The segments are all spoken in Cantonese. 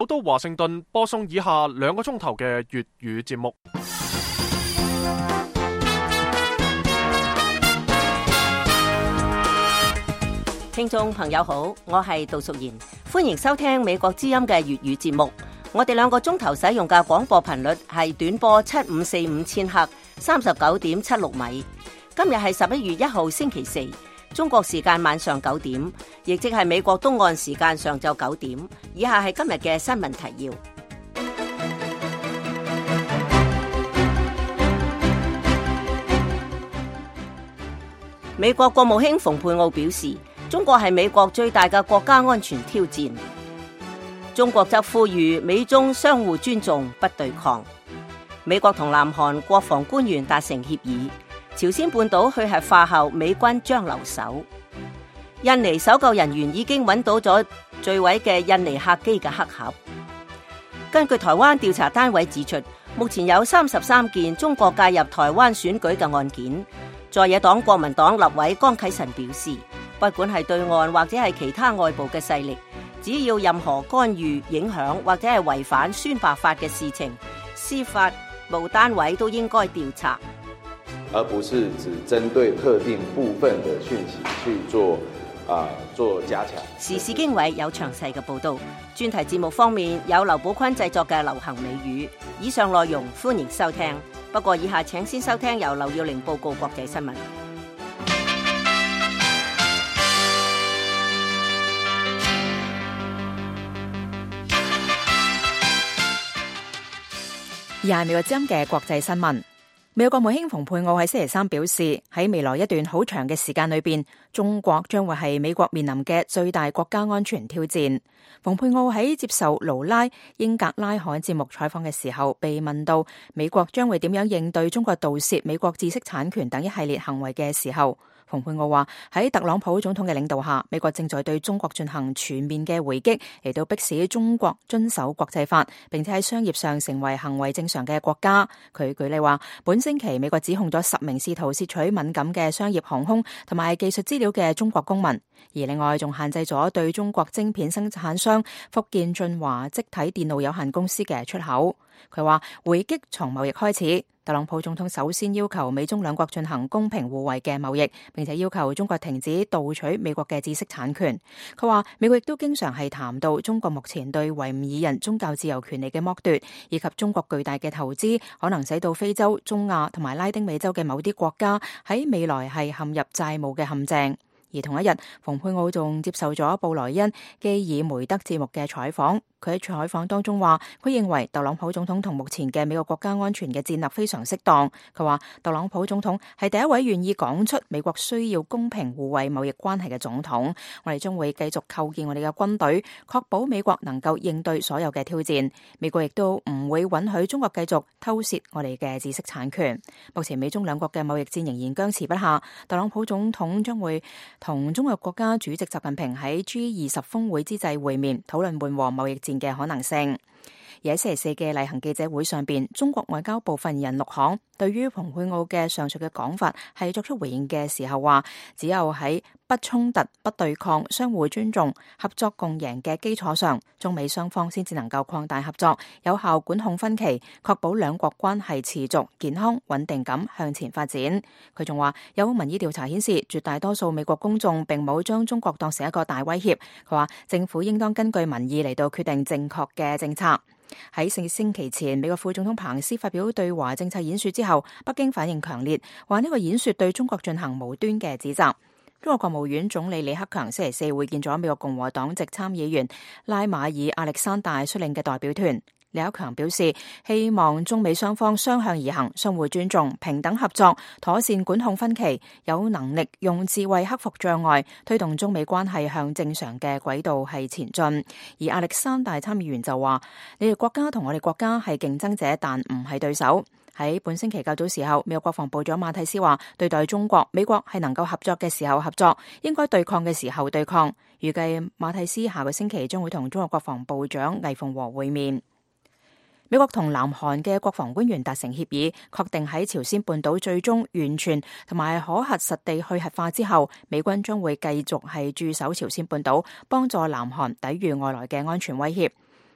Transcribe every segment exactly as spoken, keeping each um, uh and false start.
到華盛頓播送以下兩個鐘頭嘅粵語節目。 聽眾朋友好，我係杜淑賢，歡迎收聽美國之音嘅粵語節目。我哋兩個鐘頭使用嘅廣播頻率係短波七五四五千赫，三十九點七六米。今日係十一月一號星期四，中國時間晚上九點，亦即係美國東岸時間上晝九點。以下係今日嘅新聞提要。美國國務卿蓬佩奧表示，中國係美國最大嘅國家安全挑戰。中國則呼籲美中相互尊重，不對抗。美國同南韓國防官員達成協議，朝鮮半島去核化後，美軍將留守。印尼搜救人員已經揾到咗墜毀嘅印尼客機嘅黑盒。根據台灣調查單位指出，目前有三十三件中國介入台灣選舉嘅案件。在野黨國民黨立委江啟臣表示，不管係對岸或者係其他外部嘅勢力，只要任何干預、影響或者係違反宣白法嘅事情，司法部單位都應該調查， 而不是只針對特定部分嘅訊息去做啊、呃、做加強。 時事經緯有詳細嘅報導。專題節目方面有劉寶坤製作嘅流行美語。以上內容歡迎收聽。不過以下請先收聽由劉耀玲報告國際新聞。 而係美國之音嘅國際新聞。美國國務卿蓬佩奧喺星期三表示，喺未來一段好長嘅時間裏邊，中國將會係美國面臨嘅最大國家安全挑戰。蓬佩奧喺接受盧拉英格拉罕節目採訪嘅時候，被問到美國將會點樣應對中國盜竊美國知識產權等一系列行為嘅時候，蓬佩奧話喺特朗普總統嘅領導下，美國正在對中國進行全面嘅回擊，嚟到迫使中國遵守國際法，並且喺商業上成為行為正常嘅國家。佢舉例話，本星期美國指控咗十名試圖竊取敏感嘅商業航空同埋技術資料嘅中國公民，而另外仲限制咗對中國晶片生產商福建晉華積體電路有限公司嘅出口。佢話回擊從貿易開始，特朗普總統首先要求美中兩國進行公平互惠嘅貿易，並且要求中國停止盜取美國嘅知識產權。佢話美國亦都經常係談到中國目前對維吾爾人宗教自由權利嘅剝奪，以及中國巨大嘅投資可能使到非洲、中亞同埋拉丁美洲嘅某啲國家喺未來係陷入債務嘅陷阱。而同一日，蓬佩奧仲接受咗布萊恩基爾梅德節目嘅採訪。佢喺採訪當中話，佢認為特朗普總統同目前嘅美國國家安全嘅戰略非常適當。佢話特朗普總統係第一位願意講出美國需要公平互惠貿易關係嘅總統。我哋將會繼續構建我哋嘅軍隊，確保美國能夠應對所有嘅挑戰。美國亦都唔會允許中國繼續偷竊我哋嘅知識產權。目前美中兩國嘅貿易戰仍然僵持不下。特朗普總統將會同中國國家主席習近平喺 G 二十峰會之際會面，討論緩和貿易戰嘅可能性。而喺星期四嘅例行記者會上邊，中國外交部發言人陸慷對於蓬佩奧嘅上述嘅講法係作出回應嘅時候話，只有喺不衝突、不對抗、相互尊重、合作共贏嘅基礎上，中美雙方先至能夠擴大合作，有效管控分歧，確保兩國關係持續健康穩定咁向前發展。佢仲話有民意調查顯示，絕大多數美國公眾並冇將中國當成一個大威脅。佢話政府應當根據民意嚟到決定正確嘅政策。喺四星期前，美國副總統彭斯發表對華政策演說之後，北京反應強烈，話呢個演說對中國進行無端嘅指責。中國國務院總理李克強星期四會見咗美國共和黨籍參議員拉馬爾亞歷山大率領嘅代表團。李克強表示，希望中美雙方相向而行，相互尊重，平等合作，妥善管控分歧，有能力用智慧克服障礙，推動中美關係向正常嘅軌道係前進。而亞歷山大參議員就話，你哋國家同我哋國家係競爭者，但唔係對手。喺本星期較早時候，美國國防部長馬蒂斯話，對待中國，美國係能夠合作嘅時候合作，應該對抗嘅時候對抗。預計馬蒂斯下個星期將會同中國國防部長魏鳳和會面。美國同南韓嘅國防官員達成協議，確定喺朝鮮半島最終完全同埋可核實地去核化之後，美軍將會繼續係駐守朝鮮半島，幫助南韓抵禦外來嘅安全威脅。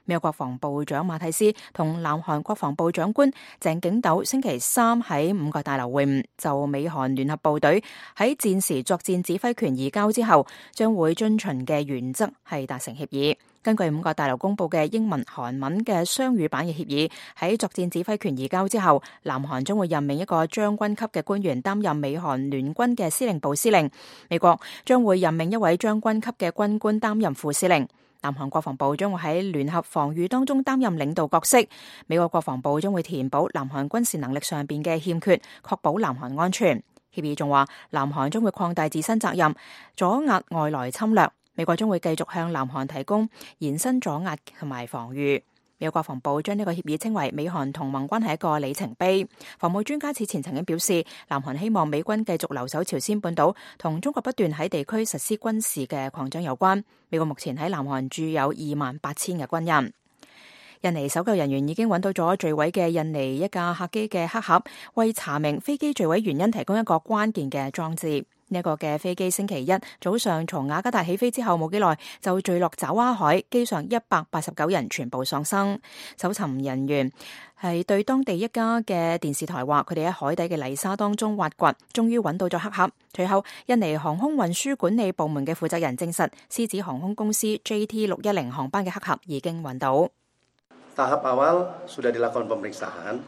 美國國防部長馬蒂斯同南韓國防部長官鄭景斗星期三喺五角大樓會晤，就美韓聯合部隊喺戰時作戰指揮權移交之後將會遵循嘅原則係達成協議。根據五角大樓公布嘅英文、韓文嘅雙語版嘅協議，喺作戰指揮權移交之後，南韓將會任命一個將軍級嘅官員擔任美韓聯軍嘅司令部司令，美國將會任命一位將軍級嘅軍官擔任副司令。南韓國防部將會喺聯合防禦當中擔任領導角色，美國國防部將會填補南韓軍事能力上邊嘅欠缺，確保南韓安全。協議仲話，南韓將會擴大自身責任，阻壓外來侵略。美國將會繼續向南韓提供延伸阻壓同埋防禦。美國國防部將呢個協議稱為美韓同盟關係一個里程碑。防務專家此前曾經表示，南韓希望美軍繼續留守朝鮮半島，同中國不斷喺地區實施軍事嘅擴張有關。美國目前喺南韓駐有二萬八千嘅軍人。印尼搜救人員已經揾到咗墜毀嘅印尼一架客機嘅黑盒，為查明飛機墜毀原因提供一個關鍵嘅裝置。呢一個嘅飛機星期一早上從雅加達起飛之後冇幾耐就墜落爪哇海，機上一百八十九人全部喪生。搜尋人員係對當地一家嘅電視台話，佢哋喺海底嘅泥沙當中挖掘，終於揾到咗黑盒。隨後，印尼航空運輸管理部門嘅負責人證實，獅子航空公司 J T 六一零航班嘅黑盒已經揾到。 Tahap awal sudah dilakukan pemeriksaan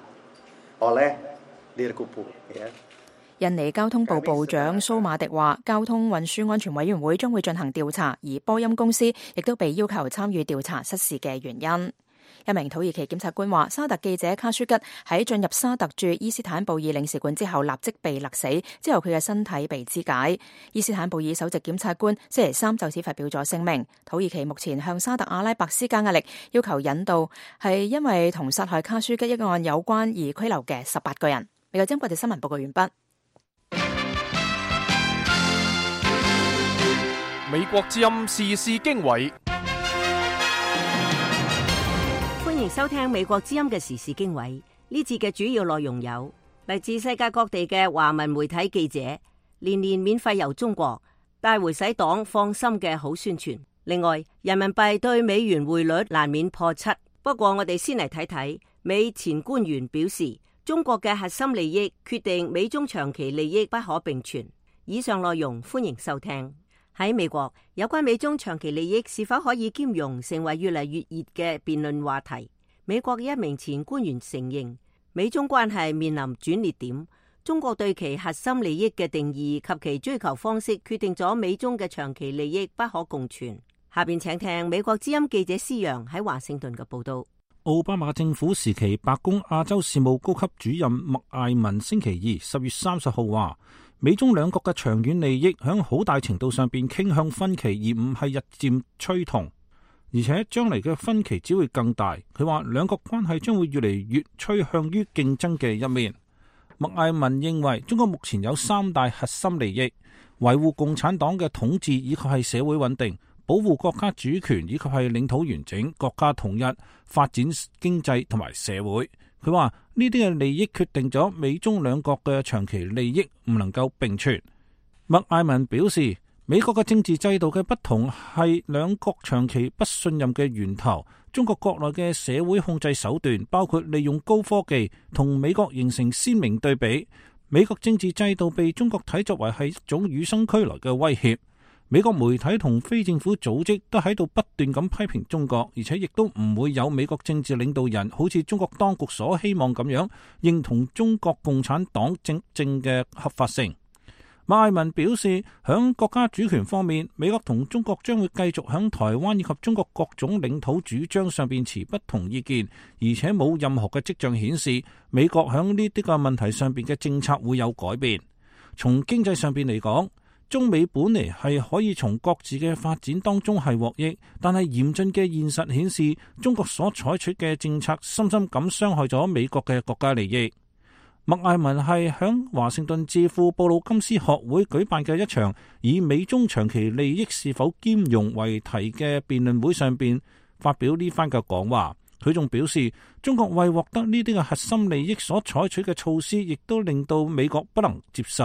oleh Dirkupu, ya。 印尼交通部部長蘇馬迪話，交通運輸安全委員會將會進行調查，而波音公司亦都被要求參與調查失事嘅原因。一名土耳其檢察官話，沙特記者卡舒吉喺進入沙特駐伊斯坦布爾領事館之後立即被勒死，之後佢嘅身體被肢解。伊斯坦布爾首席檢察官星期三就此發表咗聲明，土耳其目前向沙特阿拉伯施加壓力，要求引渡係因為同殺害卡舒吉一案有關而拘留嘅十八個人。美國之音國際新聞報告完畢。 美國之音時事經緯， 歡迎收聽美國之音嘅時事經緯。呢次嘅主要內容有嚟自世界各地嘅華文媒體記者，年年免費遊中國，帶回使黨放心嘅好宣傳。另外，人民幣對美元匯率難免破七。不過我哋先嚟睇睇美前官員表示，中國嘅核心利益決定美中長期利益不可並存。以上內容歡迎收聽。喺美國，有關美中長期利益是否可以兼容，成為越嚟越熱嘅辯論話題。美國嘅一名前官員承認，美中關係面臨轉捩點。中國對其核心利益嘅定義及其追求方式，決定咗美中嘅長期利益不可共存。下邊請聽美國之音記者施陽喺華盛頓嘅報道。 奧巴馬政府時期白宮亞洲事務高級主任麥艾文星期二十月三十號話，美中兩國嘅長遠利益響好大程度上邊傾向分歧，而唔係日漸趨同，而且將嚟嘅分歧只會更大。佢話兩國關係將會越嚟越趨向於競爭嘅一面。麥艾文認為中國目前有三大核心利益：維護共產黨嘅統治，以及係社會穩定；保護國家主權，以及係領土完整、國家統一、發展經濟同埋社會。佢話呢啲嘅利益決定咗美中兩國嘅長期利益唔能夠並存。麥艾文表示，美國嘅政治制度嘅不同係兩國長期不信任嘅源頭。中國國內嘅社會控制手段包括利用高科技，同美國形成鮮明對比。美國政治制度被中國睇作為係一種與生俱來嘅威脅。美國媒體同非政府組織都喺度不斷咁批評中國，而且亦都唔會有美國政治領導人好似中國當局所希望咁樣認同中國共產黨政政嘅合法性。麥艾文表示，響國家主權方面，美國同中國將會繼續響台灣以及中國各種領土主張上邊持不同意見，而且冇任何嘅跡象顯示美國響呢啲個問題上邊嘅政策會有改變。從經濟上邊嚟講，中美本嚟係可以從各自嘅發展當中係獲益，但係嚴峻嘅現實顯示，中國所採取嘅政策深深咁傷害咗美國嘅國家利益。麥艾文係響華盛頓智庫布魯金斯學會舉辦嘅一場以美中長期利益是否兼容為題嘅辯論會上邊發表呢番嘅講話。佢仲表示，中國為獲得呢啲嘅核心利益所採取嘅措施，亦都令到美國不能接受。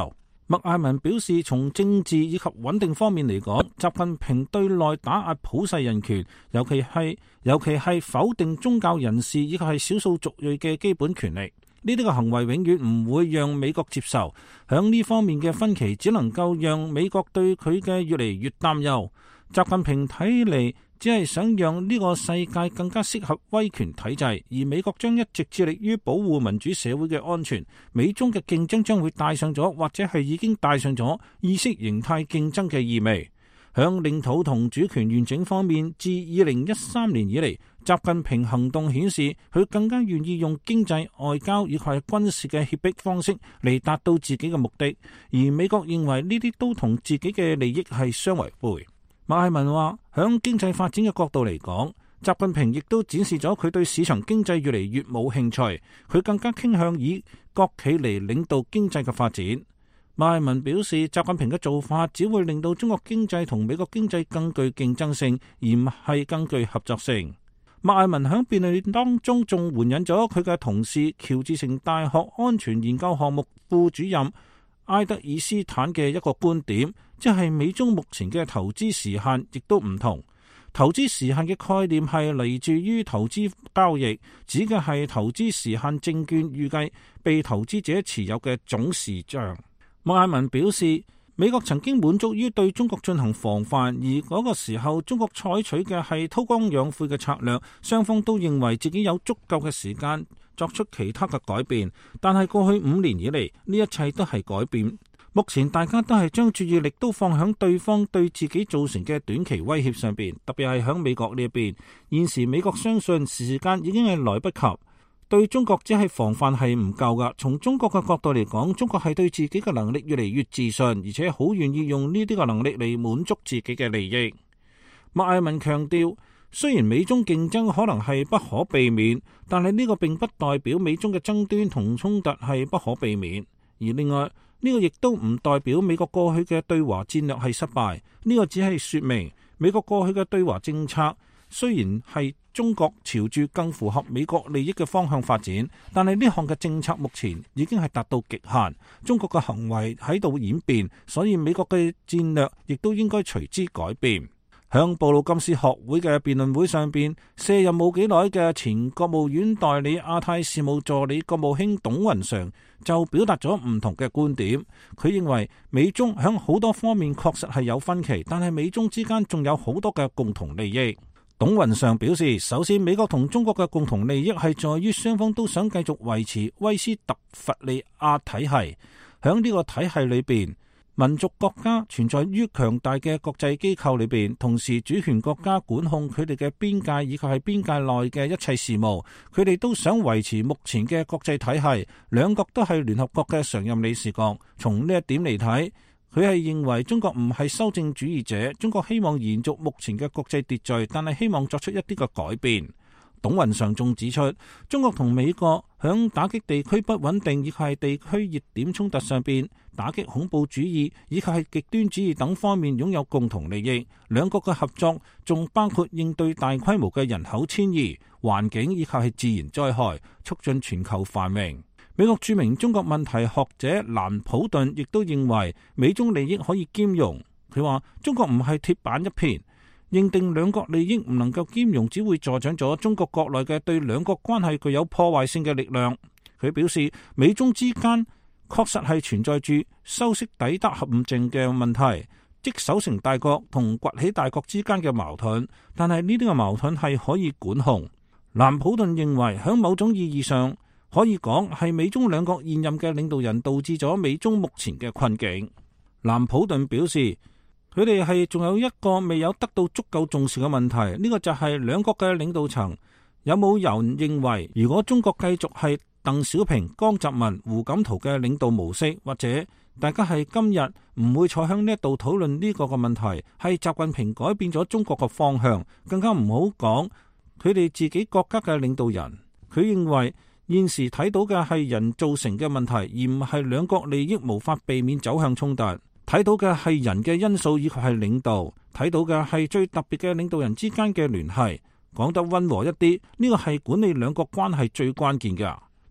麥艾文表示，從政治以及穩定方面嚟講，習近平對內打壓普世人權，尤其係尤其係否定宗教人士以及係少數族裔嘅基本權利。呢啲個行為永遠唔會讓美國接受。響呢方面嘅分歧，只能夠讓美國對佢嘅越嚟越擔憂。習近平睇嚟只係想讓呢個世界更加適合威權體制，而美國將一直致力於保護民主社會嘅安全。美中嘅競爭將會帶上咗，或者係已經帶上咗意識形態競爭嘅意味。響領土同主權完整方面，自二零一三年以嚟，習近平行動顯示佢更加願意用經濟、外交以及係軍事嘅脅迫方式嚟達到自己嘅目的，而美國認為呢啲都同自己嘅利益係相違背。麥艾文話，響經濟發展嘅角度嚟講，習近平亦都展示咗佢對市場經濟越嚟越冇興趣，佢更加傾向以國企嚟領導經濟嘅發展。麥艾文表示，習近平嘅做法只會令到中國經濟同美國經濟更具競爭性，而唔係更具合作性。麥艾文喺辯論當中仲援引咗佢嘅同事喬治城大學安全研究項目副主任埃德爾斯坦嘅一個觀點，即係美中目前嘅投資時限亦都唔同。投資時限嘅概念係嚟自於投資交易，指嘅係投資時限證券預計被投資者持有嘅總時長。麥艾文表示，美國曾經滿足於對中國進行防範，而嗰個時候中國採取嘅係韜光養晦嘅策略，雙方都認為自己有足夠嘅時間作出其他嘅改變。但係過去五年以嚟，呢一切都係改變。目前大家都係將注意力都放響對方對自己造成嘅短期威脅上邊，特別係響美國呢一邊。現時美國相信時間已經係來不及。對中國只係防範係唔夠噶。從中國嘅角度嚟講，中國係對自己嘅能力越嚟越自信，而且好願意用呢啲嘅能力嚟滿足自己嘅利益。麥艾文強調，雖然美中競爭可能係不可避免，但係呢個並不代表美中嘅爭端同衝突係不可避免。而另外呢個亦都唔代表美國過去嘅對華戰略係失敗。呢個只係說明美國過去嘅對華政策雖然係中國朝住更符合美國利益嘅方向發展，但係呢項嘅政策目前已經係達到極限，中國嘅行為喺度演變，所以美國嘅戰略亦都應該隨之改變。響布魯金斯學會嘅辯論會上邊，卸任冇幾耐嘅前國務院代理亞太事務助理國務卿董雲常就表達咗唔同嘅觀點。佢認為美中響好多方面確實係有分歧，但係美中之間仲有好多嘅共同利益。董雲常表示，首先美國同中國嘅共同利益係在於雙方都想繼續維持威斯特伐利亞體系。響呢個體系裏邊，民族國家存在於強大嘅國際機構裏邊，同時主權國家管控佢哋嘅邊界以及係邊界內嘅一切事務。佢哋都想維持目前嘅國際體系。兩國都係聯合國嘅常任理事國。從呢一點嚟睇，佢係認為中國唔係修正主義者，中國希望延續目前嘅國際秩序，但係希望作出一啲嘅改變。董雲常仲指出，中國同美國響打擊地區不穩定以及係地區熱點衝突上邊，打擊恐怖主義以及係極端主義等方面擁有共同利益。兩國嘅合作仲包括應對大規模嘅人口遷移、環境以及係自然災害，促進全球繁榮。美國著名中國問題學者蘭普頓亦都認為美中利益可以兼容。佢話中國唔係鐵板一片，認定兩國利益唔能夠兼容，只會助長咗中國國內嘅對兩國關係具有破壞性嘅力量。佢表示，美中之間確實係存在住修昔底德陷阱嘅問題，即守成大國同崛起大國之間嘅矛盾，但係呢啲嘅矛盾係可以管控。蘭普頓認為喺某種意義上可以講係美中兩國現任嘅領導人導致咗美中目前嘅困境。蘭普頓表示，佢哋係仲有一個未有得到足夠重視嘅問題，呢個就係兩國嘅領導層有冇人認為，如果中國繼續係鄧小平、江澤民、胡錦濤嘅領導模式，或者大家係今日唔會坐響呢一度討論呢個嘅問題，係習近平改變咗中國嘅方向，更加唔好講佢哋自己國家嘅領導人。佢認為現時睇到嘅係人造成嘅問題，而唔係兩國利益無法避免走向衝突。睇到嘅係人嘅因素以及係領導，睇到嘅係最特別嘅領導人之間嘅聯繫。講得溫和一啲，呢個係管理兩國關係最關鍵嘅。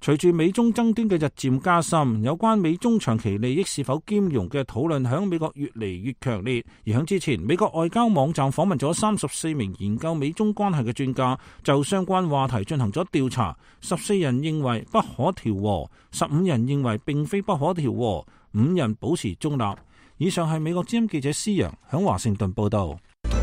隨住美中爭端嘅日漸加深，有關美中長期利益是否兼容嘅討論響美國越嚟越強烈。而響之前，美國外交網站訪問咗三十四名研究美中關係嘅專家，就相關話題進行咗調查。十四人認為不可調和，十五人認為並非不可調和，五人保持中立。以上係美國之音記者施洋響華盛頓報道。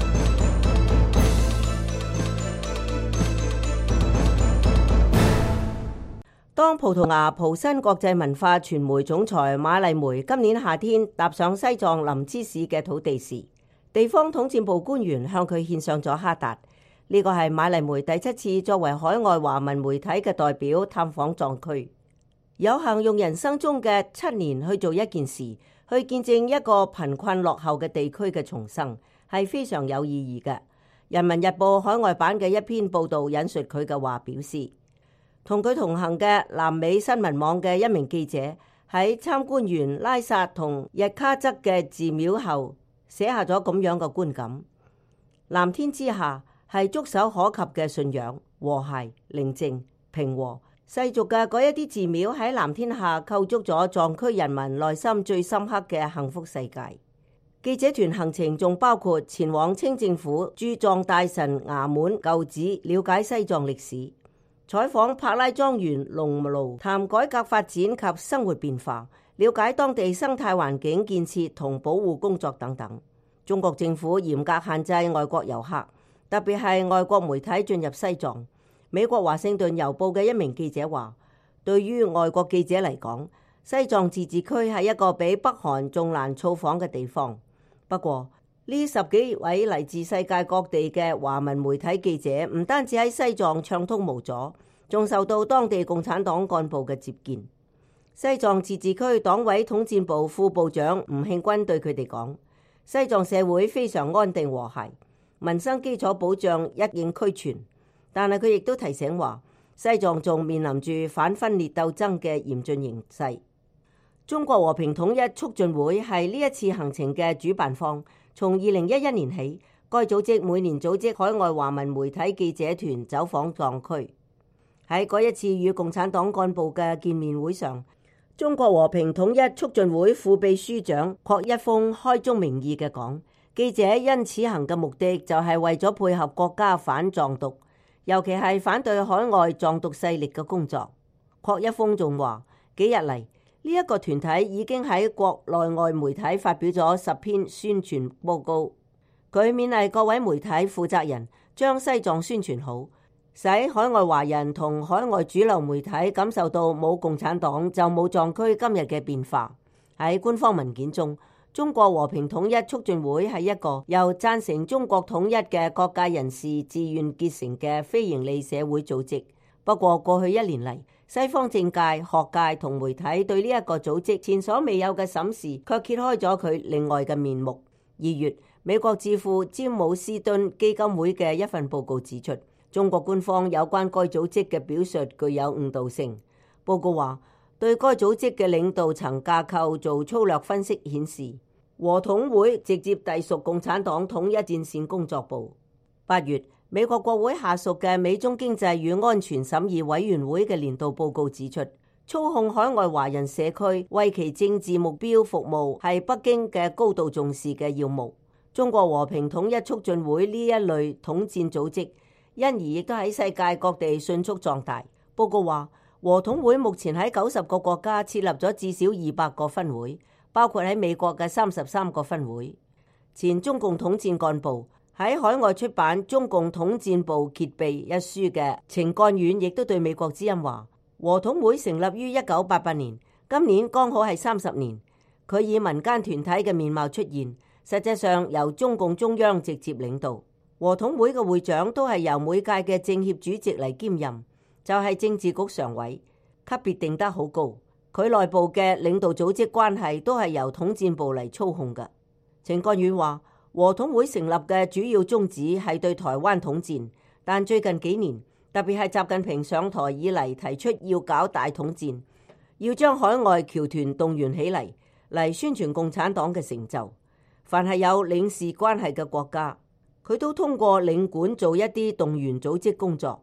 當葡萄牙葡新國際文化傳媒總裁馬麗梅今年夏天踏上西藏林芝市嘅土地時，地方統戰部官員向佢獻上咗哈達。呢個係馬麗梅第七次作為海外華文媒體嘅代表探訪藏區，有幸用人生中嘅七年去做一件事，去見證一個貧困落後嘅地區嘅重生，係非常有意義嘅。人民日報海外版嘅一篇報導引述佢嘅話表示，同佢同行嘅南美新聞網嘅一名記者喺參觀完拉薩同日喀則嘅寺廟後，寫下咗咁樣嘅觀感：藍天之下係觸手可及嘅信仰、和諧、寧靜、平和。世俗嘅嗰一啲寺廟喺藍天下構築咗藏區人民內心最深刻嘅幸福世界。記者團行程仲包括前往清政府駐藏大臣衙門舊址，了解西藏歷史。採訪柏拉莊園農奴，談改革發展及生活變化，了解當地生態環境建設同保護工作等等。中國政府嚴格限制外國遊客，特別係外國媒體進入西藏。美國華盛頓郵報嘅一名記者話，對於外國記者嚟講，西藏自治區係一個比北韓仲難造訪嘅地方。不過，呢十幾位嚟自世界各地嘅華文媒體記者，唔單止喺西藏暢通無阻，仲受到當地共產黨幹部嘅接見。西藏自治區黨委統戰部副部長吳慶軍對佢哋講，西藏社會非常安定和諧，民生基礎保障一應俱全。但係佢亦都提醒話，西藏仲面臨住反分裂鬥爭嘅嚴峻形勢。中國和平統一促進會係呢一次行程嘅主辦方。從二零一一年起，該組織每年組織海外華文媒體記者團走訪藏區。喺嗰一次與共產黨幹部嘅見面會上，中國和平統一促進會副秘書長郝一峰開宗明義嘅講，記者因此行嘅目的就係為咗配合國家反藏獨，尤其係反對海外藏獨勢力嘅工作。郝一峰仲話，幾日嚟，呢一個團體已經喺國內外媒體發表咗十篇宣傳報告。佢勉勵各位媒體負責人將西藏宣傳好，使海外華人同海外主流媒體感受到冇共產黨就冇藏區今日嘅變化。喺官方文件中，中國和平統一促進會係一個由贊成中國統一嘅各界人士自願結成嘅非營利社會組織。不過過去一年嚟，西方政界、學界同媒體對呢一個組織前所未有嘅審視，卻揭開咗佢另外嘅面目。二月，美國智庫詹姆斯敦基金會嘅一份報告指出，中國官方有關該組織嘅表述具有誤導性。報告話，對該組織嘅領導層架構做粗略分析，顯示和統會直接隸屬共產黨統一戰線工作部。八月，美國國會下屬嘅美中經濟與安全審議委員會嘅年度報告指出，操控海外華人社區為其政治目標服務係北京嘅高度重視嘅要務。中國和平統一促進會呢一類統戰組織，因而亦都喺世界各地迅速壯大。報告話，和統會目前喺九十個國家設立咗至少二百個分會，包括喺美國嘅三十三個分會。前中共統戰幹部喺海外出版《中共統戰部揭秘》一書嘅程幹遠亦都對美國之音話，和統會成立於一九八八年，今年剛好係三十年。佢以民間團體嘅面貌出現，實際上由中共中央直接領導。和統會嘅會長都係由每屆嘅政協主席嚟兼任，就係政治局常委，級別定得好高。佢內部嘅領導組織關係都係由統戰部嚟操控嘅。程幹遠話，和統會成立嘅主要宗旨係對台灣統戰，但最近幾年，特別係習近平上台以嚟，提出要搞大統戰，要將海外僑團動員起嚟，嚟宣傳共產黨嘅成就。凡係有領事關係嘅國家，佢都通過領館做一啲動員組織工作。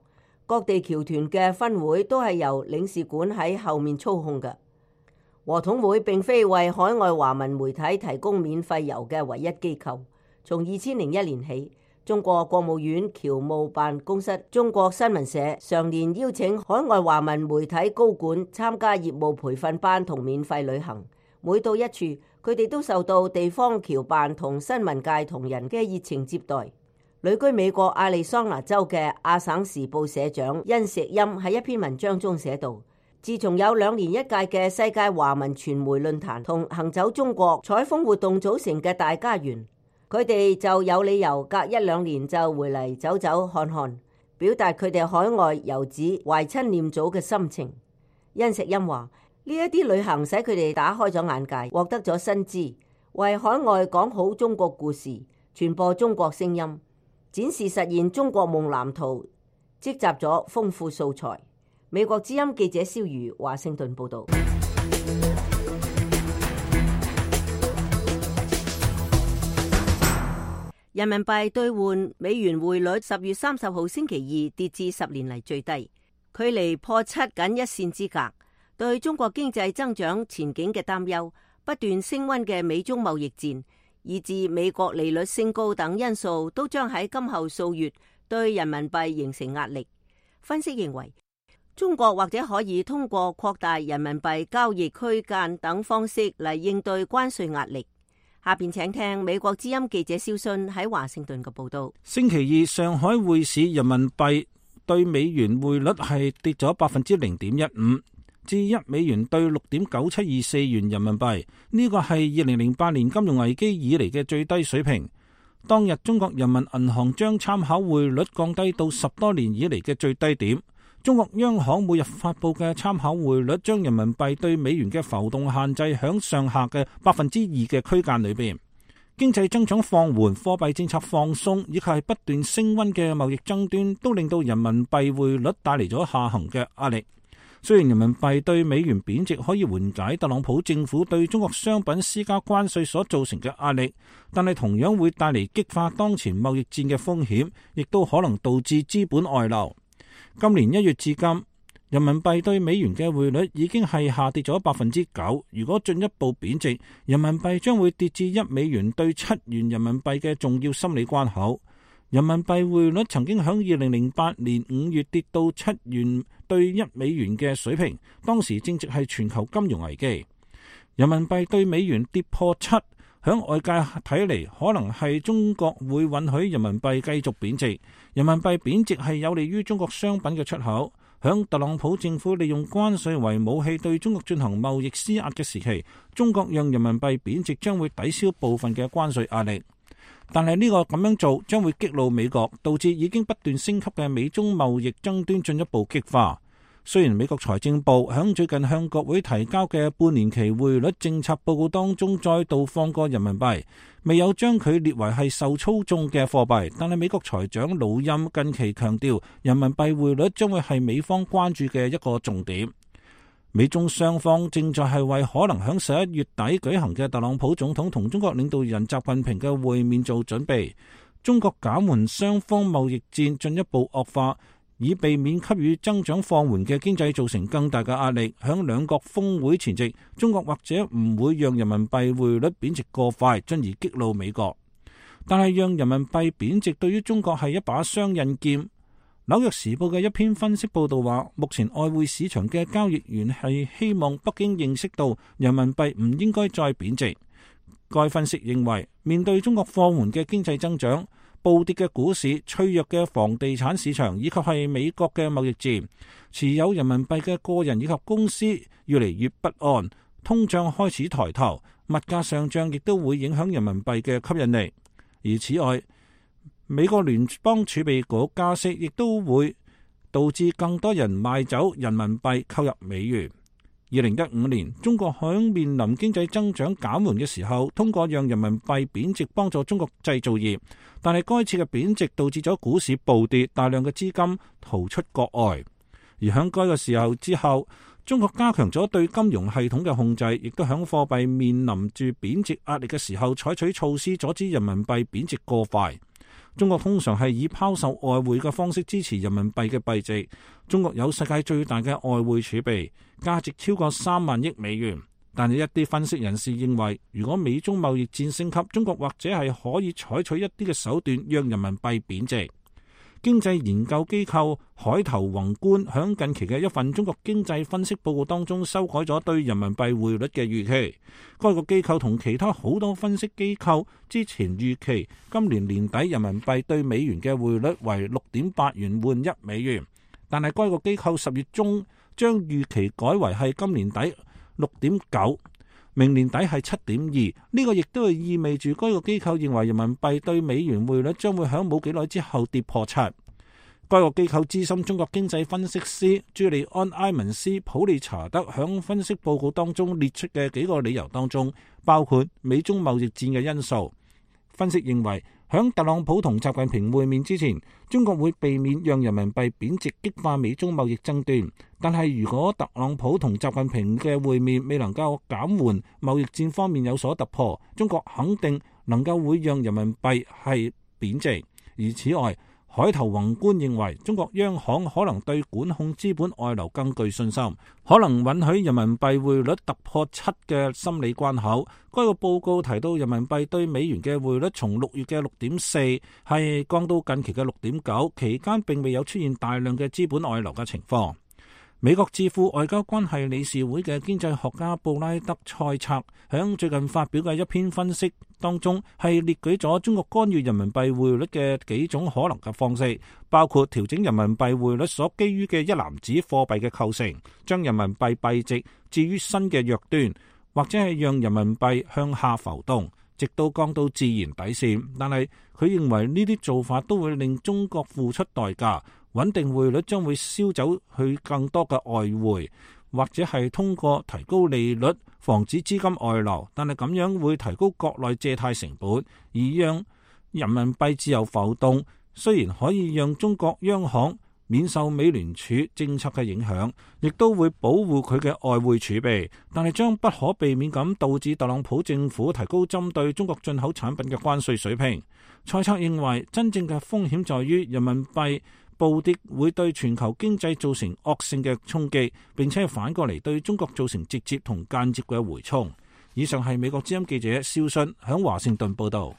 各地僑團嘅分會都係由領事館喺後面操控嘅。和統會並非為海外華文媒體提供免費郵嘅唯一機構。從二千零一年起，中國國務院僑務辦公室、中國新聞社常年邀請海外華文媒體高管參加業務培訓班同免費旅行。每到一處，佢哋都受到地方僑辦同新聞界同仁嘅熱情接待。旅居美國亞利桑那州嘅亞省時報社長殷石欽喺一篇文章中寫道：自從有兩年一屆嘅世界華文傳媒論壇同行走中國採風活動組成嘅大家園，佢哋就有理由隔一兩年就回嚟走走看看，表達佢哋海外遊子懷親念祖嘅心情。殷石欽話：呢一啲旅行使佢哋打開咗眼界，獲得咗新知，為海外講好中國故事，傳播中國聲音，展示實現中國夢藍圖，積集咗豐富素材。美國之音記者蕭如華盛頓報道。人民幣兌換美元匯率十月三十號星期二跌至十年嚟最低，距離破七僅一線之隔。對中國經濟增長前景嘅擔憂、不斷升溫嘅美中貿易戰，以至美國利率升高等因素，都將喺今後數月對人民幣形成壓力。分析認為，中國或者可以通過擴大人民幣交易區間等方式嚟應對關稅壓力。下邊請聽美國之音記者蕭信喺華盛頓嘅報道。 星期二上海匯市人民幣對美元匯率係跌咗百分之零點一五，至一美元對六點九七二四元人民幣，呢個係二零零八年金融危機以嚟嘅最低水平。當日中國人民銀行將參考匯率降低到十多年以嚟嘅最低點。中國央行每日發佈嘅參考匯率將人民幣對美元嘅浮動限制響上下嘅百分之二嘅區間裏邊。經濟增長放緩、貨幣政策放鬆以及係不斷升溫嘅貿易爭端，都令到人民幣匯率帶嚟咗下行嘅壓力。雖然人民幣對美元貶值可以緩解特朗普政府對中國商品施加關稅所造成嘅壓力，但係同樣會帶嚟激化當前貿易戰嘅風險，亦都可能導致資本外流。今年一月至今，人民幣對美元嘅匯率已經係下跌咗百分之九。如果進一步貶值，人民幣將會跌至一美元對七元人民幣嘅重要心理關口。人民幣匯率曾經響二零零八年五月跌到七元對一美元嘅水平，當時正值係全球金融危機。人民幣對美元跌破七，響外界睇嚟，可能係中國會允許人民幣繼續貶值。人民幣貶值係有利於中國商品嘅出口。響特朗普政府利用關稅為武器對中國進行貿易施壓嘅時期，中國讓人民幣貶值將會抵消部分嘅關稅壓力。但係呢個咁樣做將會激怒美國，導致已經不斷升級嘅美中貿易爭端進一步激化。雖然美國財政部響最近向國會提交嘅半年期匯率政策報告當中再度放過人民幣，未有將佢列為係受操縱嘅貨幣，但係美國財長魯欽近期強調，人民幣匯率將會係美方關注嘅一個重點。美中雙方正在係為可能響十一月底舉行嘅特朗普總統同中國領導人習近平嘅會面做準備。中國減緩雙方貿易戰進一步惡化，以避免給予增長放緩嘅經濟造成更大嘅壓力。響兩國峰會前夕，中國或者唔會讓人民幣匯率貶值過快，進而激怒美國。但係讓人民幣貶值對於中國係一把雙刃劍。紐約時報嘅一篇分析報道話，目前外匯市場嘅交易員係希望北京認識到人民幣唔應該再貶值。該分析認為，面對中國放緩嘅經濟增長、暴跌嘅股市、脆弱嘅房地產市場以及係美國嘅貿易戰，持有人民幣嘅個人以及公司越嚟越不安，通脹開始抬頭，物價上漲亦都會影響人民幣嘅吸引力。而此外，美國聯邦儲備局加息亦都會導致更多人賣走人民幣購入美元。二零一五年，中國響面臨經濟增長減緩嘅時候，通過讓人民幣貶值幫助中國製造業，但係該次嘅貶值導致咗股市暴跌，大量嘅資金逃出國外。而響該個時候之後，中國加強咗對金融系統嘅控制，亦都響貨幣面臨住貶值壓力嘅時候採取措施阻止人民幣貶值過快。 中國通常係以拋售外匯嘅方式支持人民幣嘅幣值。中國有世界最大嘅外匯儲備，價值超過三萬億美元。但係一啲分析人士認為，如果美中貿易戰升級，中國或者係可以採取一啲嘅手段，讓人民幣貶值。經濟研究機構海頭宏觀響近期嘅一份中國經濟分析報告當中修改咗對人民幣匯率嘅預期。該個機構同其他好多分析機構之前預期今年年底人民幣對美元嘅匯率為六點八元換一美元，但係該個機構十月中將預期改為係今年底六點九，明年底係七點二。呢個亦都係意味住該個機構認為人民幣對美元匯率將會喺冇幾耐之後跌破七。該個機構資深中國經濟分析師朱利安埃文斯普利查德響分析報告當中列出嘅幾個理由當中，包括美中貿易戰嘅因素。分析認為，響特朗普同習近平會面之前，中國會避免讓人民幣貶值，激化美中貿易爭端。但係如果特朗普同習近平嘅會面未能夠減緩貿易戰方面有所突破，中國肯定能夠會讓人民幣係貶值。而此外，海頭宏觀認為，中國央行可能對管控資本外流更具信心，可能允許人民幣匯率突破七嘅心理關口。該個報告提到，人民幣對美元嘅匯率從六月嘅六點四係降到近期嘅六點九，期間並未有出現大量嘅資本外流嘅情況。美國智庫外交關係理事會嘅經濟學家布拉德塞策響最近發表嘅一篇分析當中，係列舉咗中國干預人民幣匯率嘅幾種可能嘅方式，包括調整人民幣匯率所基於嘅一籃子貨幣嘅構成，將人民幣幣值置於新嘅弱端，或者係讓人民幣向下浮動，直到降到自然底線。但係佢認為呢啲做法都會令中國付出代價。穩定匯率將會燒走去更多嘅外匯，或者係通過提高利率防止資金外流，但係咁樣會提高國內借貸成本，而讓人民幣自由浮動。雖然可以讓中國央行免受美聯儲政策嘅影響，亦都會保護佢嘅外匯儲備，但係將不可避免咁導致特朗普政府提高針對中國進口產品嘅關稅水平。蔡策認為，真正嘅風險在於人民幣暴跌會對全球經濟造成惡性嘅衝擊，並且反過嚟對中國造成直接同間接嘅回衝。以上係美國之音記者蕭信響華盛頓報道。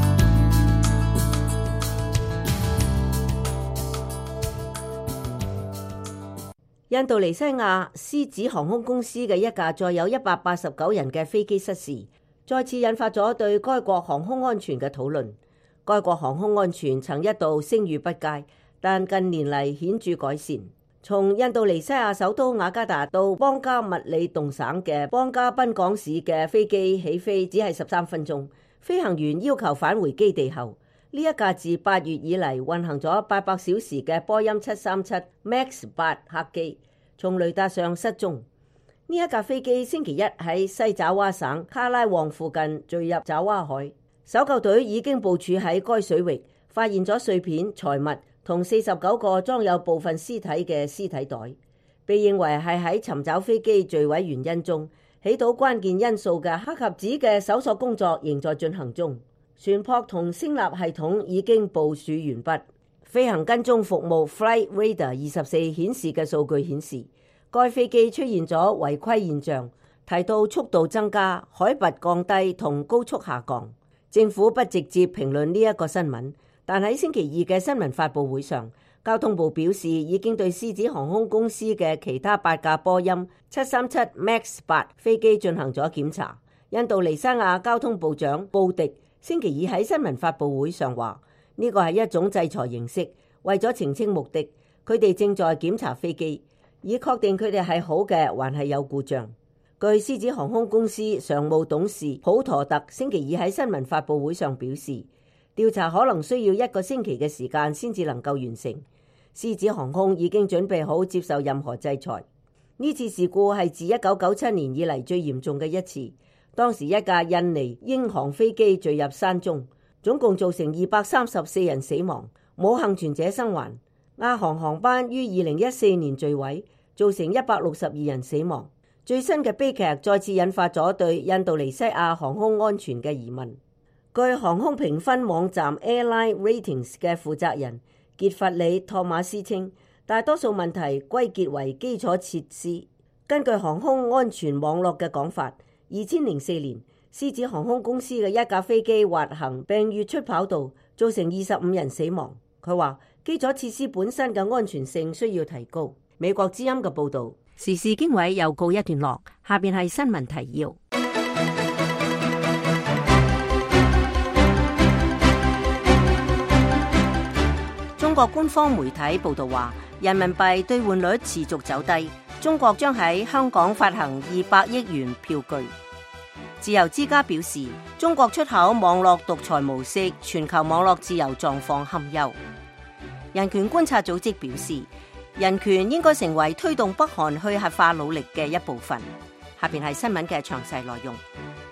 印度尼西亞獅子航空公司嘅一架載有一百八十九人嘅飛機失事，再次引發咗對該國航空安全嘅討論。該國航空安全曾一度聲譽不佳，但近年嚟顯著改善。從印度尼西亞首都雅加達到邦加密里動省嘅邦加賓港市嘅飛機起飛只係十三分鐘，飛行員要求返回基地後，呢一架自八月以嚟運行咗八百小時嘅波音七三七 MAX 八客機從雷達上失蹤。呢一架飛機星期一喺西爪哇省卡拉旺附近墜入爪哇海，搜救隊已經部署喺該水域，發現咗碎片、財物同四十九個裝有部分屍體嘅屍體袋，被認為係喺尋找飛機墜毀原因中起到關鍵因素嘅黑盒子嘅搜索工作仍在進行中。船舶同聲納系統已經部署完畢。飛行跟蹤服務 Flight Radar 二十四顯示嘅數據顯示，該飛機出現咗違規現象，提到速度增加、海拔降低同高速下降。政府不直接評論呢一個新聞。但喺星期二嘅新聞發佈會上，交通部表示已經對獅子航空公司嘅其他八架波音七三七 MAX 八飛機進行咗檢查。印度尼西亞交通部長布迪星期二喺新聞發佈會上話，呢個係一種制裁形式，為咗澄清目的，佢哋正在檢查飛機，以確定佢哋係好嘅還係有故障。據獅子航空公司常務董事普陀特星期二喺新聞發佈會上表示，調查可能需要一個星期嘅時間先至能夠完成。獅子航空已經準備好接受任何制裁。呢次事故係自一九九七年以嚟最嚴重嘅一次。當時一架印尼英航飛機墜入山中，總共造成二百三十四人死亡，冇幸存者生還。亞航航班於二零一四年墜毀，造成一百六十二人死亡。最新嘅悲劇再次引發咗對印度尼西亞航空安全嘅疑問。 據航空評分網站 Airline Ratings 嘅負責人傑弗里·托馬斯稱，大多數問題歸結為基礎設施。根據航空安全網絡嘅講法，二千零四年，獅子航空公司嘅一架飛機滑行並越出跑道，造成二十五人死亡。佢話基礎設施本身嘅安全性需要提高。美國之音嘅報導。時事經緯又告一段落，下邊係新聞提要。中國官方媒體報導話，人民幣兌換率持續走低，中國將喺香港發行二百億元票據。自由之家表示，中國出口網絡獨裁模式，全球網絡自由狀況堪憂。人權觀察組織表示，人權應該成為推動北韓去核化努力嘅一部分。下邊係新聞嘅詳細內容。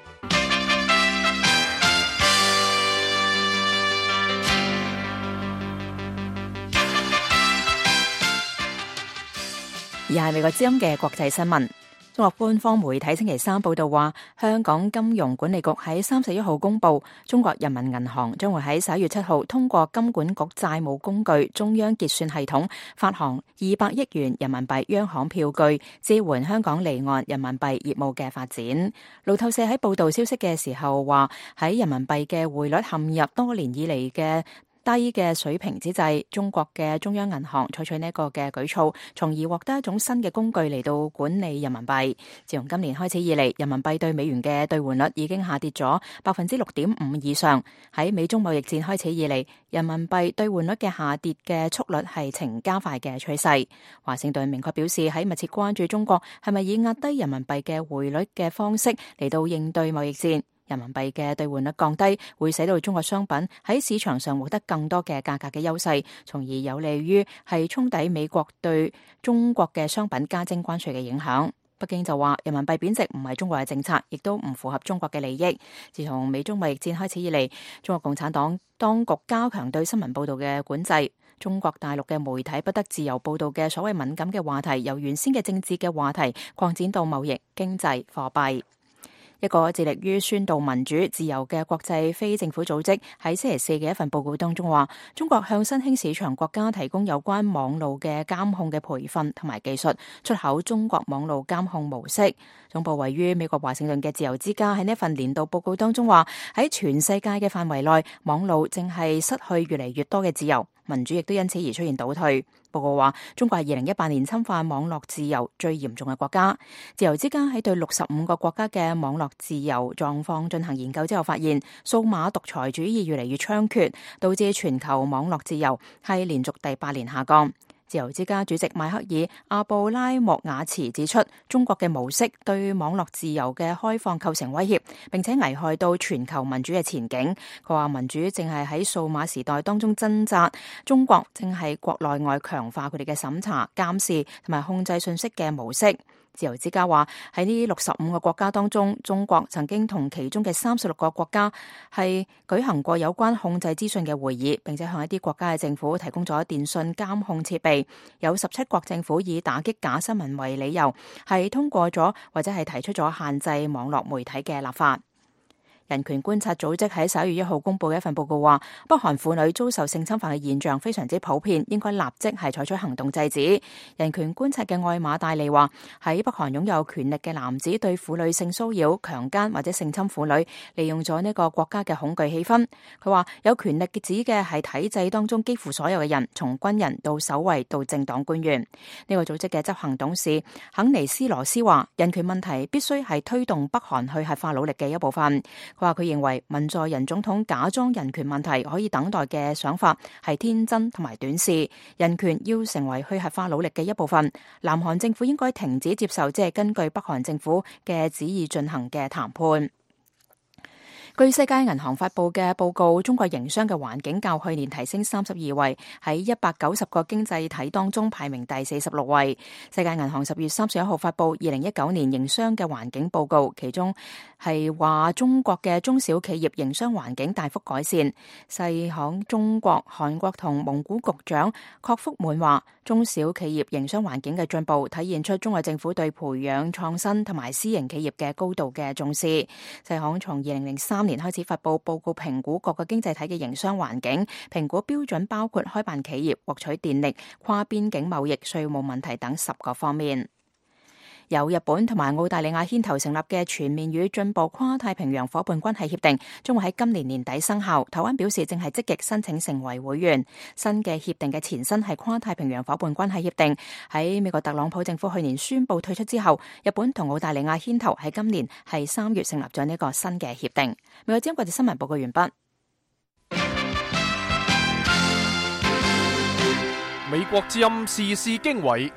而係美國之音嘅國際新聞。中國官方媒體星期三報道話，香港金融管理局喺三十一號公布，中國人民銀行將會喺十一月七號通過金管局債務工具中央結算系統發行二百億元人民幣央行票據，支援香港離岸人民幣業務嘅發展。路透社喺報道消息嘅時候話，喺人民幣嘅匯率陷入多年以嚟嘅低嘅水平之際，中國嘅中央銀行採取呢一個嘅舉措，從而獲得一種新嘅工具嚟到管理人民幣。自從今年開始以嚟，人民幣對美元嘅兌換率已經下跌咗百分之六點五以上。喺美中貿易戰開始以嚟，人民幣兌換率嘅下跌嘅速率係呈加快嘅趨勢。華盛頓明確表示，喺密切關注中國係咪以壓低人民幣嘅匯率嘅方式嚟到應對貿易戰。人民幣嘅兌換率降低，會使到中國商品喺市場上獲得更多嘅價格嘅優勢，從而有利於係沖抵美國對中國嘅商品加徵關稅嘅影響。北京就話，人民幣貶值唔係中國嘅政策，亦都唔符合中國嘅利益。自從美中貿易戰開始以嚟，中國共產黨當局加強對新聞報道嘅管制，中國大陸嘅媒體不得自由報道嘅所謂敏感嘅話題，由原先嘅政治嘅話題擴展到貿易、經濟、貨幣。一個致力於宣導民主自由嘅國際非政府組織喺星期四嘅一份報告當中話，中國向新興市場國家提供有關網路嘅監控嘅培訓同埋技術，出口中國網路監控模式。總部位於美國華盛頓嘅自由之家喺呢份年度報告當中話，喺全世界嘅範圍內，網路正係失去越嚟越多嘅自由，民主亦都因此而出現倒退。報告話，中國係二零一八年侵犯網絡自由最嚴重嘅國家。自由之家喺對六十五個國家嘅網絡自由狀況進行研究之後發現，數碼獨裁主義越嚟越猖獗，導致全球網絡自由係連續第八年下降。自由之家主席邁克爾·阿布拉莫瓦茨指出，中國嘅模式對網絡自由嘅開放構成威脅，並且危害到全球民主嘅前景。佢話民主正係喺數碼時代當中掙扎，中國正係國內外強化佢哋嘅審查、監視同埋控制信息嘅模式。自由之家話喺呢六十五個國家當中，中國曾經同其中嘅三十六個國家係舉行過有關控制資訊嘅會議，並且向一啲國家嘅政府提供咗電信監控設備。有十七國政府以打擊假新聞為理由，係通過咗或者係提出咗限制網絡媒體嘅立法。人權觀察組織喺十一月一號公布嘅一份報告話，北韓婦女遭受性侵犯嘅現象非常之普遍，應該立即係採取行動制止。人權觀察嘅愛瑪戴利話，喺北韓擁有權力嘅男子對婦女性騷擾、強姦或者性侵婦女，利用咗呢個國家嘅恐懼氣氛。佢話有權力嘅指嘅係體制當中幾乎所有嘅人，從軍人到守衛到政黨官員。呢個組織嘅執行董事肯尼斯羅斯話，人權問題必須係推動北韓去核化努力嘅一部分。佢話佢認為文在寅總統假裝人權問題可以等待嘅想法係天真同埋短視，人權要成為去核化努力嘅一部分。南韓政府應該停止接受即係根據北韓政府嘅旨意進行嘅談判。據世界銀行發佈嘅報告，中國營商嘅環境較去年提升三十二位，喺一百九十個經濟體當中排名第四十六位。世界銀行十月三十一號發佈二零一九年營商嘅環境報告，其中係話中國嘅中小企業營商環境大幅改善。世行中國、韓國同蒙古局長郭福滿話，中小企業營商環境嘅進步體現出中國政府對培養創新同埋私營企業嘅高度嘅重視。世行從二零零三三年開始發布報告，評估各個經濟體嘅營商環境，評估標準包括開辦企業、獲取電力、跨邊境貿易、稅務問題等十個方面。由日本同埋澳大利亞牽頭成立嘅全面與進步跨太平洋夥伴關係協定將會喺今年年底生效。台灣表示正係積極申請成為會員。新嘅協定嘅前身係跨太平洋夥伴關係協定，喺美國特朗普政府去年宣布退出之後，日本同澳大利亞牽頭喺今年係三月成立咗呢個新嘅協定。美國之音國際新聞報告完畢。 美國之音時事經緯。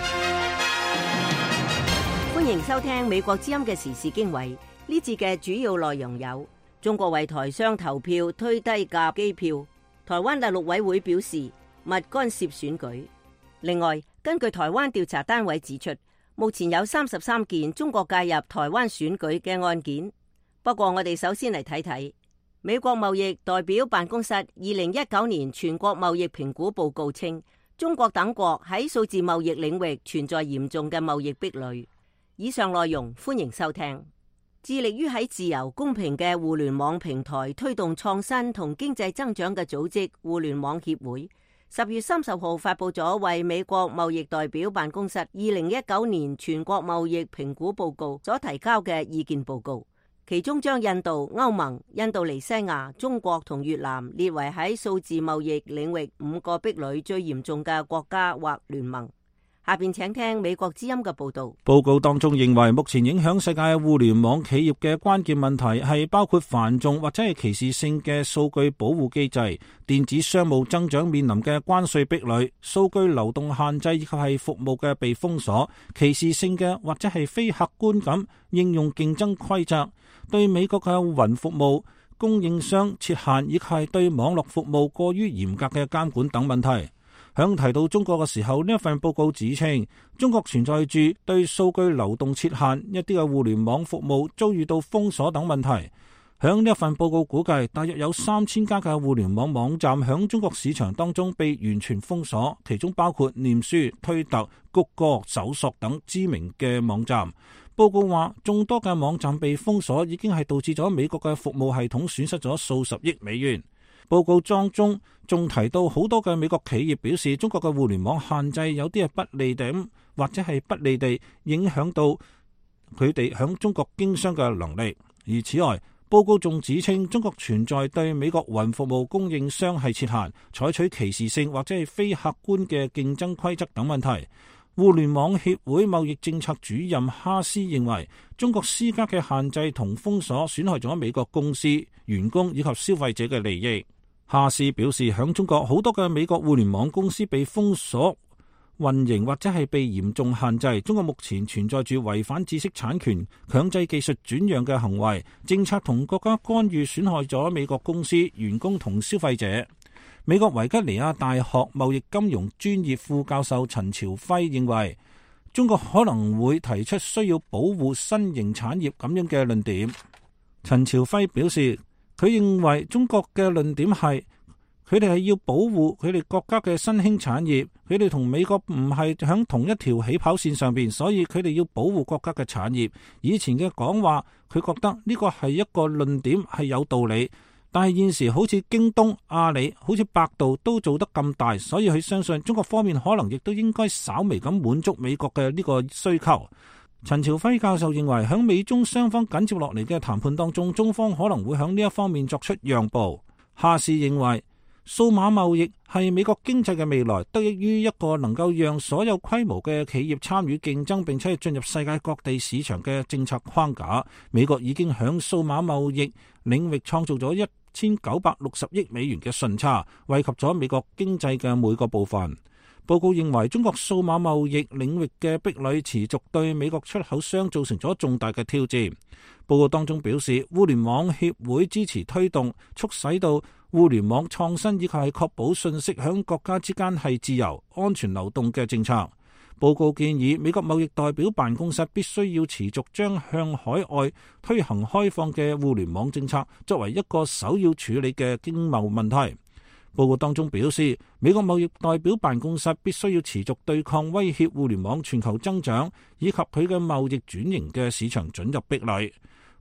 歡迎收聽美國之音嘅時事經緯。呢節嘅主要內容有：中國為台商投票推低價機票，台灣大陸委會表示勿干涉選舉。另外，根據台灣調查單位指出，目前有三十三件中國介入台灣選舉嘅案件。不過我哋首先嚟睇睇美國貿易代表辦公室二零一九年全國貿易評估報告稱，中國等國喺數字貿易領域存在嚴重嘅貿易壁壘。以上內容歡迎收聽。致力於喺自由公平嘅互聯網平台推動創新同經濟增長嘅組織互聯網協會，十月三十號發佈咗為美國貿易代表辦公室二零一九年全國貿易評估報告所提交嘅意見報告，其中將印度、歐盟、印度尼西亞、中國同越南列為喺數字貿易領域五個壁壘最嚴重嘅國家或聯盟。下邊請聽美國之音嘅報道。 報告當中認為，目前影響世界互聯網企業嘅關鍵問題係包括繁重或者係歧視性嘅數據保護機制、電子商務增長面臨嘅關稅壁壘、數據流動限制以及係服務嘅被封鎖、歧視性嘅或者係非客觀咁應用競爭規則、對美國嘅雲服務供應商設限以及係對網絡服務過於嚴格嘅監管等問題。響提到中國嘅時候，呢一份報告指稱，中國存在住對數據流動設限、一啲嘅互聯網服務遭遇到封鎖等問題。響呢一份報告估計，大約有三千家嘅互聯網網站響中國市場當中被完全封鎖，其中包括臉書、推特、谷歌、搜索等知名嘅網站。報告話，眾多嘅網站被封鎖已經係導致咗美國嘅服務系統損失咗數十億美元。報告當中仲提到好多嘅美國企業表示，中國嘅互聯網限制有啲係不利地或者係不利地影響到佢哋響中國經商嘅能力。而此外，報告仲指稱中國存在對美國雲服務供應商係設限、採取歧視性或者係非客觀嘅競爭規則等問題。互聯網協會貿易政策主任哈斯認為，中國施加嘅限制同封鎖損害咗美國公司、員工以及消費者嘅利益。哈斯表示，響中國好多嘅美國互聯網公司被封鎖運營或者係被嚴重限制。中國目前存在住違反知識產權、強制技術轉讓嘅行為，政策同國家干預損害咗美國公司、員工同消費者。美國維吉尼亞大學貿易金融專業副教授陳朝輝認為，中國可能會提出需要保護新型產業咁樣嘅論點。陳朝輝表示，佢認為中國嘅論點係，佢哋係要保護佢哋國家嘅新興產業，佢哋同美國唔係響同一條起跑線上邊，所以佢哋要保護國家嘅產業。以前嘅講話，佢覺得呢個係一個論點係有道理，但係現時好似京東、阿里、好似百度都做得咁大，所以佢相信中國方面可能亦都應該稍微咁滿足美國嘅呢個需求。陳朝輝教授認為，響美中雙方緊接落嚟嘅談判當中，中方可能會響呢一方面作出讓步。哈士認為，數碼貿易係美國經濟嘅未來，得益於一個能夠讓所有規模嘅企業參與競爭，並且進入世界各地市場嘅政策框架。美國已經響數碼貿易領域創造咗一千九百六十億美元嘅順差，惠及咗美國經濟嘅每個部分。報告認為，中國數碼貿易領域嘅壁壘持續對美國出口商造成咗重大嘅挑戰。報告當中表示，互聯網協會支持推動促使到互聯網創新以及係確保信息響國家之間係自由、安全流動嘅政策。報告建議美國貿易代表辦公室必須要持續將向海外推行開放嘅互聯網政策作為一個首要處理嘅經貿問題。報告當中表示，美國貿易代表辦公室必須要持續對抗威脅互聯網全球增長以及佢嘅貿易轉型嘅市場准入壁壘。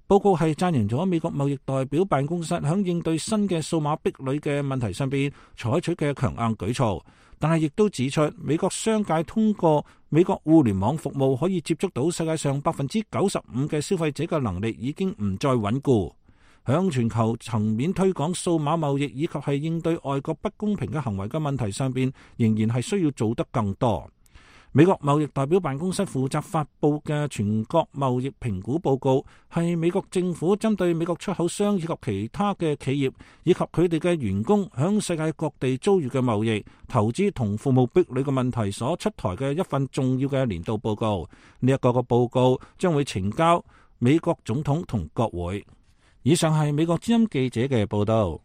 報告係讚揚咗美國貿易代表辦公室響應對新嘅數碼壁壘嘅問題上邊採取嘅強硬舉措，但係亦都指出美國商界通過美國互聯網服務可以接觸到世界上百分之九十五嘅消費者嘅能力已經唔再穩固。響全球層面推廣數碼貿易以及係應對外國不公平嘅行為嘅問題上邊，仍然係需要做得更多。美國貿易代表辦公室負責發佈嘅全國貿易評估報告，係美國政府針對美國出口商以及其他嘅企業以及佢哋嘅員工響世界各地遭遇嘅貿易、投資同服務壁壘嘅問題所出台嘅一份重要嘅年度報告。呢一個個報告將會呈交美國總統同國會。以上係美國之音記者嘅報道。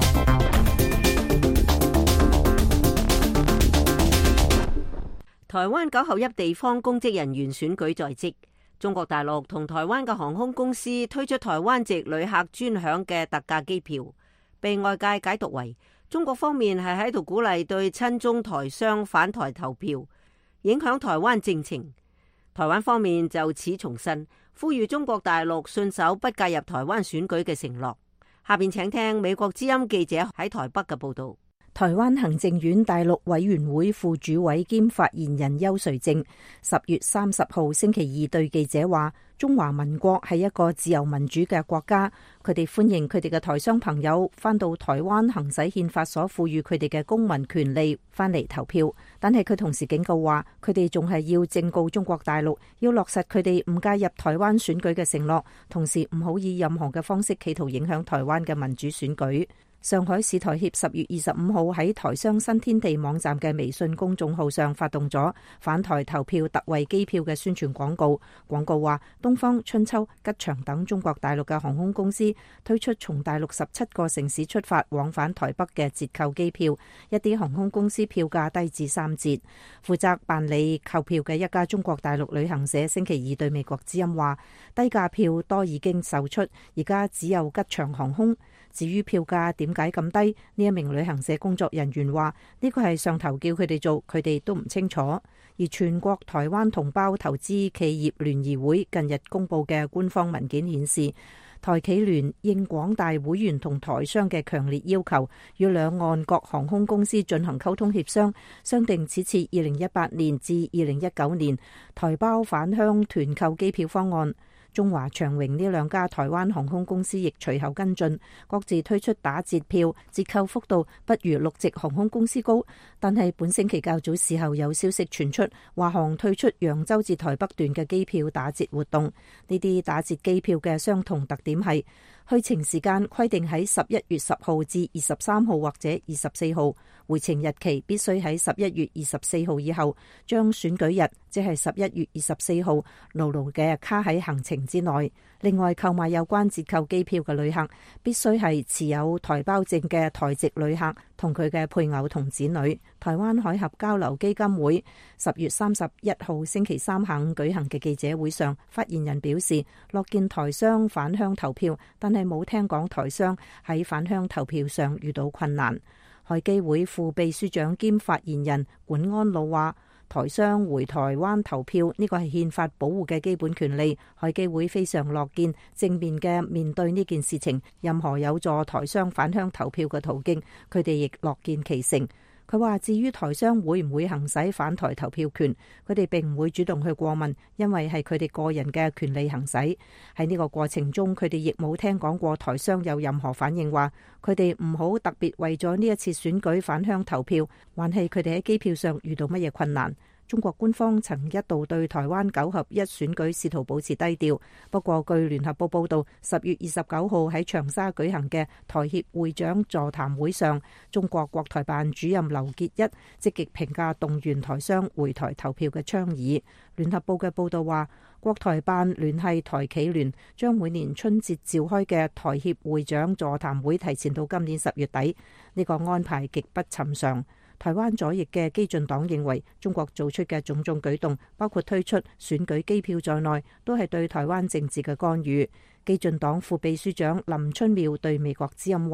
台灣九合一地方公職人員選舉在即，中國大陸同台灣嘅航空公司推出台灣籍旅客專享嘅特價機票，被外界解讀為中國方面係喺度鼓勵對親中台商返台投票，影響台灣政情。台灣方面就此重申，呼籲中國大陸信守不介入台灣選舉嘅承諾。下邊請聽美國之音記者喺台北嘅報道。台灣行政院大陸委員會副主委兼發言人邱垂正十月三十號星期二對記者話：中華民國係一個自由民主嘅國家，佢哋歡迎佢哋嘅台商朋友返到台灣行使憲法所賦予佢哋嘅公民權利，返嚟投票。但係佢同時警告話，佢哋仲係要正告中國大陸，要落實佢哋唔介入台灣選舉嘅承諾，同時唔好以任何嘅方式企圖影響台灣嘅民主選舉。上海市台協十月二十五號喺台商新天地網站嘅微信公眾號上發動咗返台投票特惠機票嘅宣傳廣告。廣告話，東方、春秋、吉祥等中國大陸嘅航空公司推出從大陸十七個城市出發往返台北嘅折扣機票，一啲航空公司票價低至三折。負責辦理購票嘅一家中國大陸旅行社星期二對美國之音話，低價票多已經售出，而家只有吉祥航空。至於票價點解咁低，呢一名旅行社工作人員話，呢個係上頭叫佢哋做，佢哋都唔清楚。而全國台灣同胞投資企業聯誼會近日公布嘅官方文件顯示，台企聯應廣大會員同台商嘅強烈要求，與兩岸各航空公司進行溝通協商，商定此次二零一八年至二零一九年台胞返鄉團購機票方案。中華長榮呢兩家台灣航空公司亦隨後跟進，各自推出打折票，折扣幅度不如陸籍航空公司高。但係本星期較早時候有消息傳出，華航推出揚州至台北段嘅機票打折活動。呢啲打折機票嘅相同特點係，去程時間規定喺十一月十號至二十三號或者二十四號，回程日期必須喺十一月二十四號以後，將選舉日即係十一月二十四號牢牢嘅卡喺行程之內。另外，購買有關折扣機票嘅旅客必須係持有台胞證嘅台籍旅客同佢嘅配偶同子女。台灣海峽交流基金會十月三十一號星期三下午舉行嘅記者會上，發言人表示，樂見台商返鄉投票，但係冇聽講台商喺返鄉投票上遇到困難。海基會副秘書長兼發言人管安路話，台商回台灣投票呢個係憲法保護嘅基本權利，海基會非常樂見正面嘅面對呢件事情，任何有助台商返鄉投票嘅途徑，佢哋亦樂見其成。佢話，至於台商會唔會行使返台投票權，佢哋並唔會主動去過問，因為係佢哋個人嘅權利行使。喺呢個過程中，佢哋亦冇聽講過台商有任何反應，話佢哋唔好特別為咗呢一次選舉返鄉投票，還係佢哋喺機票上遇到乜嘢困難。中國官方曾一度對台灣九合一選舉試圖保持低調，不過據聯合報報道，十月二十九號喺長沙舉行嘅台協會長座談會上，中國國台辦主任劉結一積極評價動員台商回台投票嘅倡議。聯合報嘅報道話，國台辦聯繫台企聯將每年春節召開嘅台協會長座談會提前到今年十月底，呢個安排極不尋常。台灣左翼嘅基進黨認為，中國做出嘅種種舉動，包括推出選舉機票在內，都係對台灣政治嘅干預。基進黨副秘書長林春妙對美國之音話，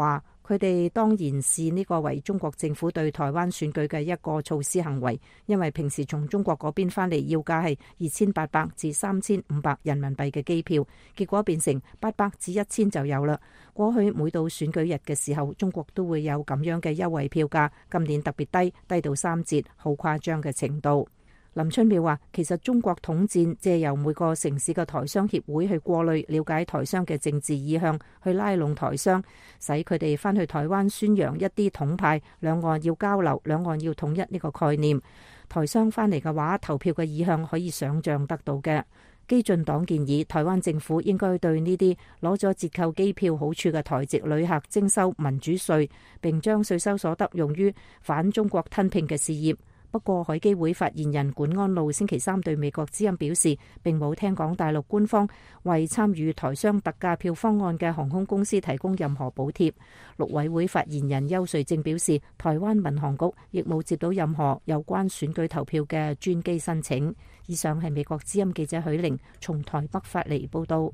佢哋當然視呢個為中國政府對台灣選舉嘅一個措施行為，因為平時從中國嗰邊返嚟要價係二千八百至三千五百人民幣嘅機票，結果變成八百至一千就有啦。過去每到選舉日嘅時候，中國都會有咁樣嘅優惠票價，今年特別低，低到三折，好誇張嘅程度。林春妙話，其實中國統戰借由每個城市嘅台商協會去過濾了解台商嘅政治意向，去拉攏台商，使佢哋返去台灣宣揚一啲統派，兩岸要交流，兩岸要統一呢個概念。台商返嚟嘅話，投票嘅意向可以想像得到嘅。基進黨建議台灣政府應該對呢啲攞咗折扣機票好處嘅台籍旅客徵收民主稅，並將稅收所得用於反中國吞併嘅事業。不過，海基會發言人管安路星期三對美國之音表示，並冇聽講大陸官方為參與台商特價票方案嘅航空公司提供任何補貼。陸委會發言人邱瑞正表示，台灣民航局亦冇接到任何有關選舉投票嘅專機申請。以上係美國之音記者許玲從台北發嚟報道。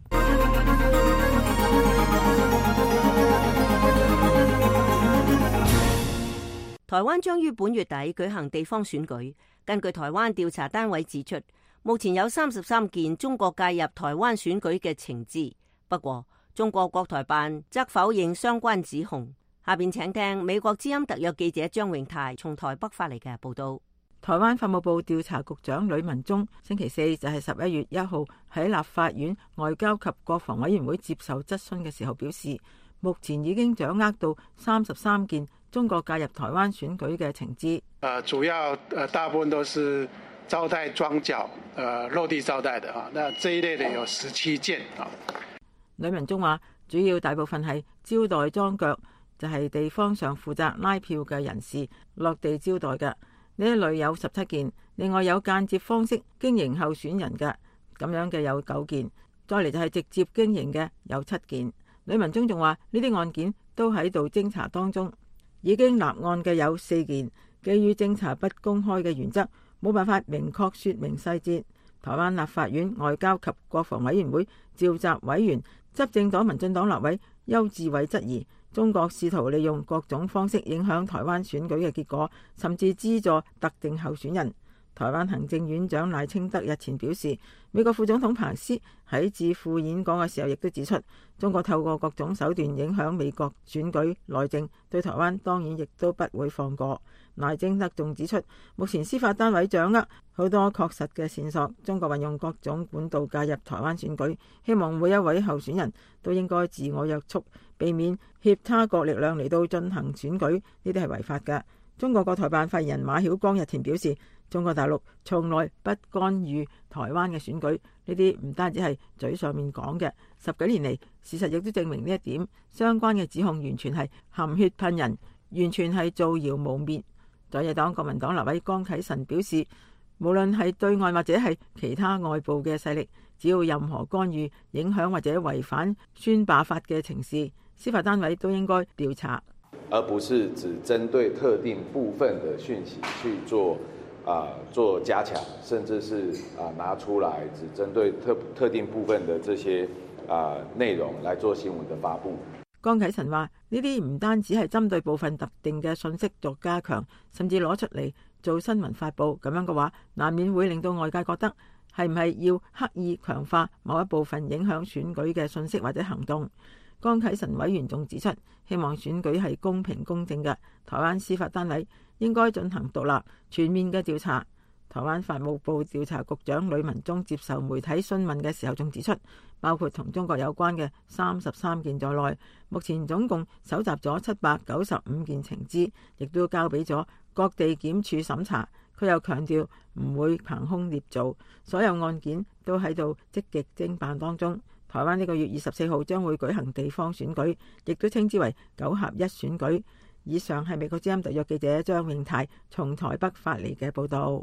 台灣將於本月底舉行地方選舉。根據台灣調查單位指出，目前有三十三件中國介入台灣選舉嘅情資。不過，中國國台辦則否認相關指控。下邊請聽美國之音特約記者張永泰從台北發嚟嘅報道。 台灣法務部調查局長呂文忠星期四就係十一月一號喺立法院外交及國防委員會接受質詢嘅時候表示，目前已經掌握到三十三件中國介入台灣選舉嘅情資。 呃，主要呃大部分都是招待樁腳，呃落地招待的啊。那這一類的有十七件啊。 呂文忠話，主要大部分係招待樁腳，就係、是、地方上負責拉票嘅人士落地招待嘅。呢一類有十七件，另外有間接方式經營候選人嘅咁樣嘅有九件，再嚟就係直接經營嘅有七件。呂文忠仲話，呢啲案件都喺度偵查當中，已經立案嘅有四件，基於偵查不公開嘅原則，冇辦法明確說明細節。台灣立法院外交及國防委員會召集委員執政黨民進黨立委邱志偉質疑，中國試圖利用各種方式影響台灣選舉嘅結果，甚至資助特定候選人。台灣行政院長賴清德日前表示，美國副總統彭斯喺致富演講嘅時候亦都指出，中國透過各種手段影響美國選舉內政，對台灣當然亦都不會放過。賴清德仲指出，目前司法單位掌握好多確實嘅線索，中國運用各種管道介入台灣選舉，希望每一位候選人都應該自我約束，避免挾他國力量嚟到進行選舉，呢啲係違法嘅。中國國台辦發言人馬曉光日前表示，中國大陸從來不干預台灣嘅選舉，呢啲唔單止係嘴上面講嘅，十幾年嚟事實亦都證明呢一點，相關嘅指控完全係含血噴人，完全係造謠誣衊。在野黨國民黨立委江啟臣表示，無論係對外或者係其他外部嘅勢力，只要任何干預、影響或者違反宣罷法嘅情事，司法單位都應該調查， 而不是只針對特定部分的訊息去做啊、呃、做加強，甚至是啊、呃、拿出來只針對特特定部分的這些啊、呃、內容來做新聞的發布。 江啟臣話：呢啲唔單止係針對部分特定嘅信息作加強，甚至攞出嚟做新聞發布，咁樣嘅話，難免會令到外界覺得係唔係要刻意強化某一部分影響選舉嘅信息或者行動。江啟臣委員仲指出，希望選舉係公平公正嘅，台灣司法單位應該進行獨立全面嘅調查。台灣法務部調查局長呂文忠接受媒體詢問嘅時候仲指出，包括同中國有關嘅三十三件在內，目前總共搜集咗七百九十五件情資，亦都交俾咗各地檢處審查。佢又強調唔會憑空捏造，所有案件都喺度積極偵辦當中。台灣呢個月二十四號將會舉行地方選舉，亦都稱之為九合一選舉。以上係美國之音特約記者張永泰從台北發嚟嘅報道。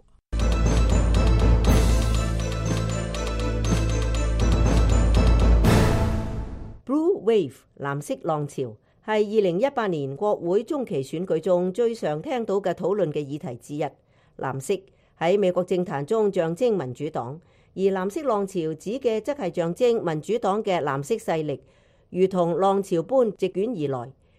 Blue Wave 藍色浪潮係二零一八年國會中期選舉中最常聽到嘅討論嘅議題之一。藍色喺美國政壇中象徵民主黨，而藍色浪潮指嘅則係象徵民主黨嘅藍色勢力，如同浪潮般席捲而來。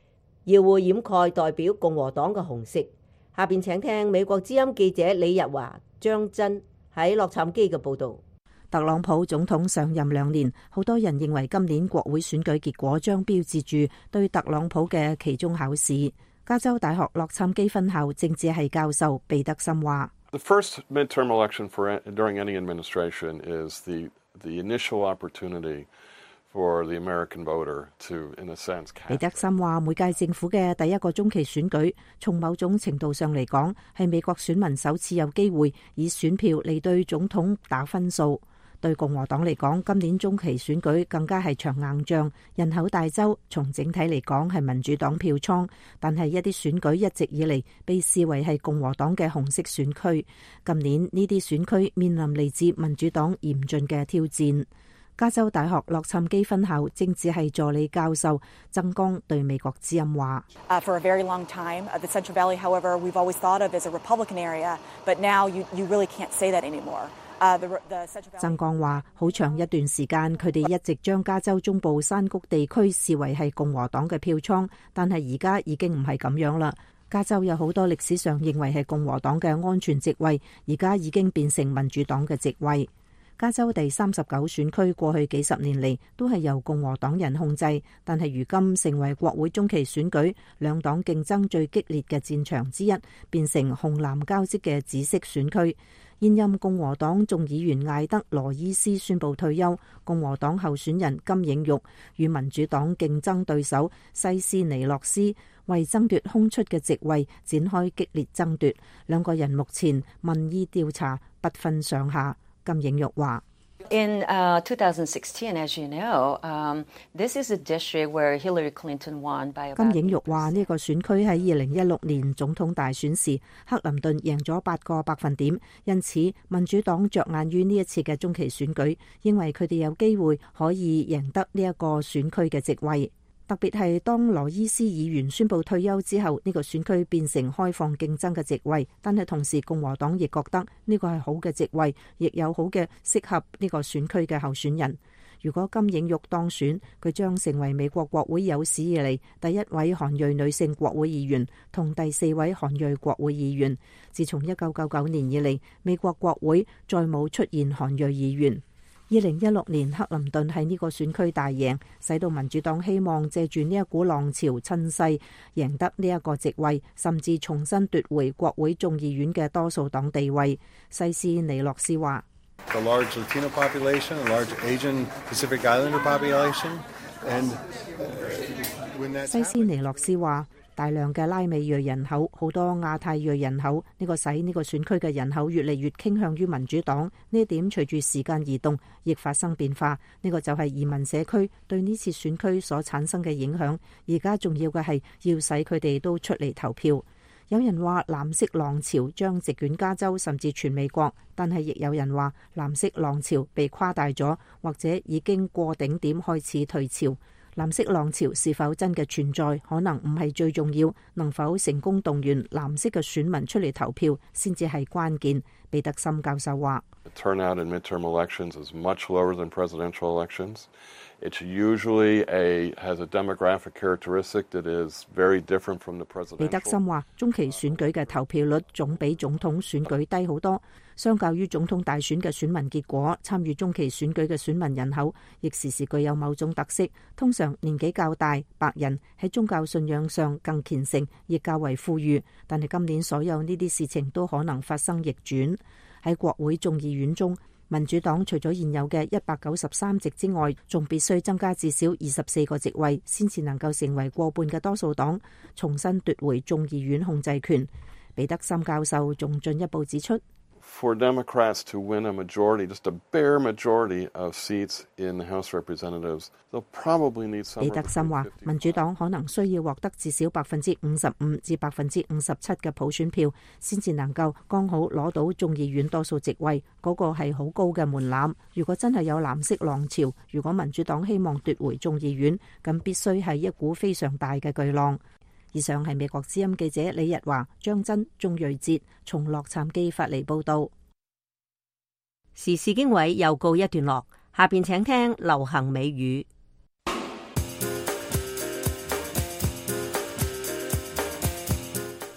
耀護掩蓋代表共和黨嘅紅色。下邊請聽美國之音記者李日華、張真喺洛杉磯嘅報導。 特朗普總統上任兩年，好多人認為今年國會選舉結果將標誌住對特朗普嘅期中考試。加州大學洛杉磯分校政治系教授彼得森話 ：The first midterm election for during any administration is the the initial opportunity for the American voter to, in a sense, catch. 彼得森話：每屆政府嘅第一個中期選舉，從某種程度上嚟講，係美國選民首次有機會以選票嚟對總統打分數。對共和黨嚟講，今年中期選舉更加係場硬仗，人口大州，從整體嚟講係民主黨票倉，但係一啲選舉一直以嚟被視為係共和黨嘅紅色選區。今年呢啲選區面臨嚟自民主黨嚴峻嘅挑戰。加州大學洛杉磯分校政治系助理教授曾江對美國之音話 ：Uh, for a very long time, uh, the Central Valley, however, we've always thought of as a Republican area, but now you you really can't say that anymore. 曾江話：好長一段時間，佢哋一直將加州中部山谷地區視為係共和黨嘅票倉，但係而家已經唔係咁樣啦。加州有好多歷史上認為係共和黨嘅安全席位，而家已經變成民主黨嘅席位。加州第三十九選區過去幾十年嚟都係由共和黨人控制，但係如今成為國會中期選舉兩黨競爭最激烈嘅戰場之一，變成紅藍交織嘅紫色選區。現任共和黨眾議員艾德羅伊斯宣布退休，共和黨候選人金映玉與民主黨競爭對手西斯尼洛斯為爭奪空出嘅席位展開激烈爭奪，兩個人目前民意調查不分上下。金映玉話 ：In uh, twenty sixteen, as you know, um, this is a district where Hillary Clinton won by about. 金映玉話呢個選區喺二零一六年總統大選時，克林頓贏咗八個百分點，因此民主黨着眼於呢一次嘅中期選舉，認為佢哋有機會可以贏得呢一個選區嘅席位。特別係當羅伊斯議員宣布退休之後，呢個選區變成開放競爭嘅席位，但係同時共和黨亦覺得呢個係好嘅席位，亦有好嘅適合呢個選區嘅候選人。如果金映玉當選，佢將成為美國國會有史以嚟第一位韓裔女性國會議員，同第四位韓裔國會議員。自從一九九九年以嚟，美國國會再冇出現韓裔議員。二零一六年克林頓喺呢個選區大贏，使到民主黨希望借住呢一股浪潮趁勢贏得呢一個席位，甚至重新奪回國會眾議院嘅多數黨地位。西斯尼洛斯話 ：The large Latino population, a large Asian Pacific Islander population, and 西斯尼洛斯話：大量嘅拉美裔人口，好多亞太裔人口，呢個使呢個選區嘅人口越嚟越傾向於民主黨。呢一點隨住時間移動，亦發生變化。呢個就係移民社區對呢次選區所產生嘅影響。而家重要嘅係要使佢哋都出嚟投票。有人話藍色浪潮將席捲加州，甚至全美國，但係亦有人話藍色浪潮被誇大咗，或者已經過頂點開始退潮。藍色浪潮是否真嘅存在，可能唔係最重要，能否成功動員藍色嘅選民出嚟投票，先至係關鍵。彼得森教授話 ：Turnout in midterm elections is much lower than presidential elections. It's usually a has a demographic characteristic that is very different from the presidential. 彼得森話：中期選舉嘅投票率總比總統選舉低好多，相較於總統大選嘅選民結果，參與中期選舉嘅選民人口亦時時具有某種特色。通常年紀較大、白人，喺宗教信仰上更虔誠，亦較為富裕。但係今年所有呢啲事情都可能發生逆轉。喺國會眾議院中，民主黨除咗現有嘅一百九十三席之外，仲必須增加至少二十四個席位，先至能夠成為過半嘅多數黨，重新奪回眾議院控制權。彼得森教授仲進一步指出 ，For Democrats to win a majority, just a bare majority of seats in the House Representatives, they'll probably need some. 彼得森話：民主黨可能需要獲得至少百分之五十五至百分之五十七嘅普選票，先至能夠剛好攞到眾議院多數席位。嗰個係好高嘅門檻。如果真係有藍色浪潮，如果民主黨希望奪回眾議院，咁必須係一股非常大嘅巨浪。以上係美國之音記者李日華、張真、鍾瑞哲從洛杉磯發嚟報道。 時事經緯又告一段落，下邊請聽流行美語。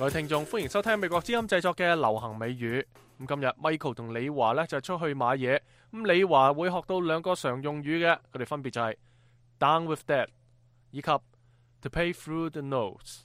位聽眾，歡迎收聽美國之音製作嘅流行美語。咁今日 Michael 同李華咧就出去買嘢。咁李華會學到兩個常用語嘅，佢哋分別就係 down with that 以及 to pay through the nose。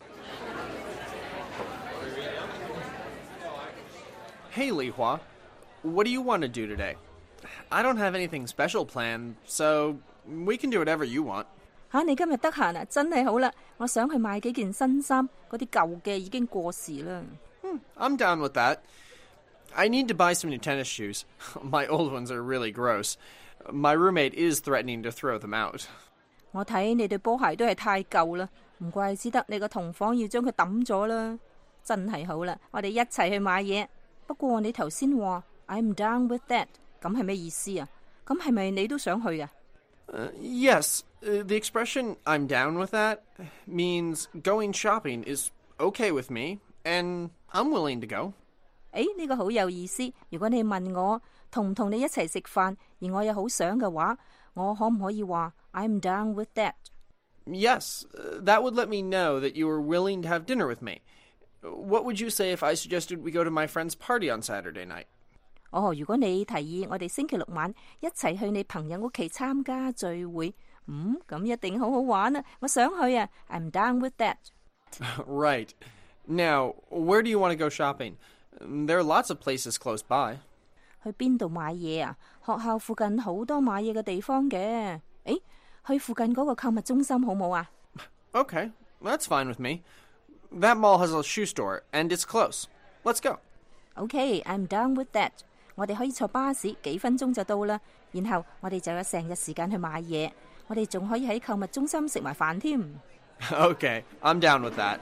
Hey, Li Hua. What do you want to do today? I don't have anything special planned, so we can do whatever you want. 吓、啊，你今日得閒啊？真係好啦，我想去買幾件新衫，嗰啲舊嘅已經過時啦。 Hmm, I'm down with that. I need to buy some new tennis shoes. My old ones are really gross. My roommate is threatening to throw them out. 我睇你對波鞋都係太舊啦，唔怪之得你個同房要將佢抌咗啦。真係好啦，我哋一齊去買嘢。不過你頭先話 I'm down with that， 咁係咩意思啊？咁係咪你都想去啊？ Uh, yes, uh, the expression I'm down with that means going shopping is okay with me, and I'm willing to go. 誒，呢個好有意思。如果你問我同唔同你一齊食飯，而我又好想嘅話，我可唔可以話 I'm down with that? Yes, uh, that would let me know that you were willing to have dinner with me. What would you say if I suggested we go to my friend's party on Saturday night? 哦，如果你提議我哋星期六晚一齊去你朋友屋企參加聚會，嗯，咁一定好好玩啊！我想去啊 ，I'm down with that. Right. Now, where do you want to go shopping? There are lots of places close by. 去邊度買嘢啊？學校附近好多買嘢嘅地方嘅。誒，去附近嗰個購物中心好冇啊？ Okay, that's fine with me. That mall has a shoe store, and it's close. Let's go. Okay, I'm down with that. 我哋可以坐巴士，幾分鐘就到啦。然後我哋就有成日時間去買嘢。我哋仲可以喺購物中心食埋飯添。 Okay, I'm down with that.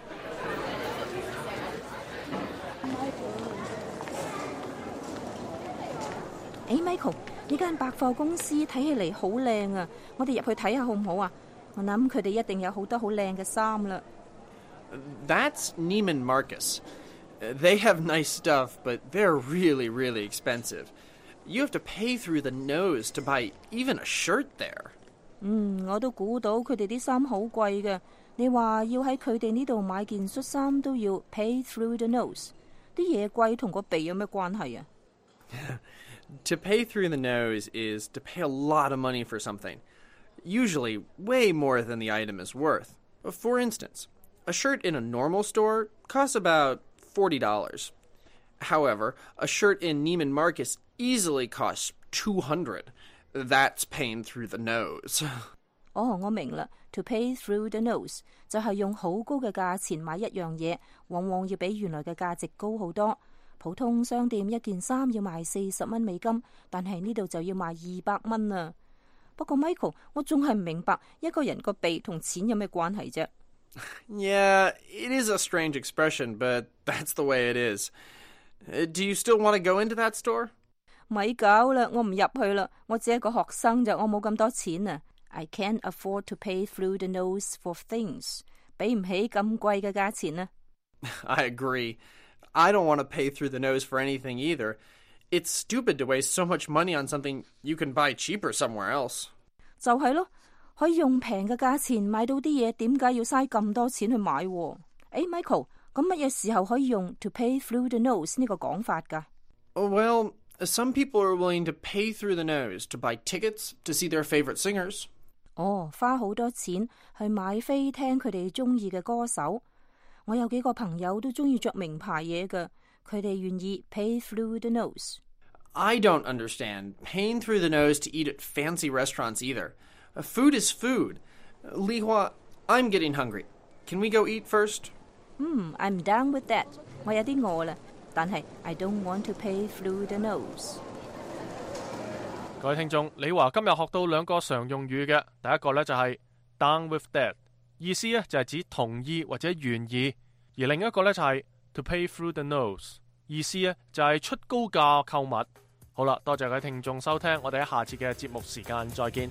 誒 ，Michael， 呢間百貨公司睇起嚟好靚啊！我哋入去睇下好唔好啊？我諗佢哋一定有好多好靚嘅衫啦。 That's Neiman Marcus. They have nice stuff, but they're really, really expensive. You have to pay through the nose to buy even a shirt there. 嗯，我都估到佢哋啲衫好貴嘅。你話要喺佢哋呢度買件恤衫都要 pay through the nose， 啲嘢貴同個鼻有咩關係啊？ To pay through the nose is to pay a lot of money for something, usually way more than the item is worth. For instance, a shirt in a normal store costs about forty dollars. However, a shirt in Neiman Marcus easily costs two hundred dollars. That's paying through the nose. 哦，我明啦。To pay through the nose 就係用好高嘅價錢買一樣嘢，往往要比原來嘅價值高好多。普通商店一件衫要賣四十蚊美金，但係呢度就要賣二百蚊啊。不過 Michael， 我仲係唔明白一個人個鼻同錢有咩關係啫。 Yeah, it is a strange expression, but that's the way it is. Uh, do you still want to go into that store? 咪搞啦，我唔入去啦。我只係個學生咋，我冇咁多錢啊。I can't afford to pay through the nose for things. 俾唔起咁貴嘅價錢啊。 I agree. I don't want to pay through the nose for anything either. It's stupid to waste so much money on something you can buy cheaper somewhere else. 就係咯，可以用平嘅價錢買到啲嘢，點解要嘥咁多錢去買？誒 ，Michael， 咁乜嘢時候可以用 to pay through the nose 呢個講法㗎？ Well, some people are willing to pay through the nose to buy tickets to see their favorite singers. 哦，花好多錢去買飛聽佢哋中意嘅歌手。我有幾個朋友都中意着名牌嘢㗎，佢哋願意 pay through the nose. I don't understand paying through the nose to eat at fancy restaurants either. Food is food. Li Hua, I'm getting hungry. Can we go eat first? Hmm, I'm down with that. 我有啲餓啦，但係 I don't want to pay through the nose. 各位聽眾，李華今日學到兩個常用語嘅，第一個呢就係 down with that， 意思呢就係指同意或者願意，而另一個呢就係 to pay through the nose， 意思呢就係出高價購物。好啦，多謝各位聽眾收聽，我哋喺下次嘅節目時間再見。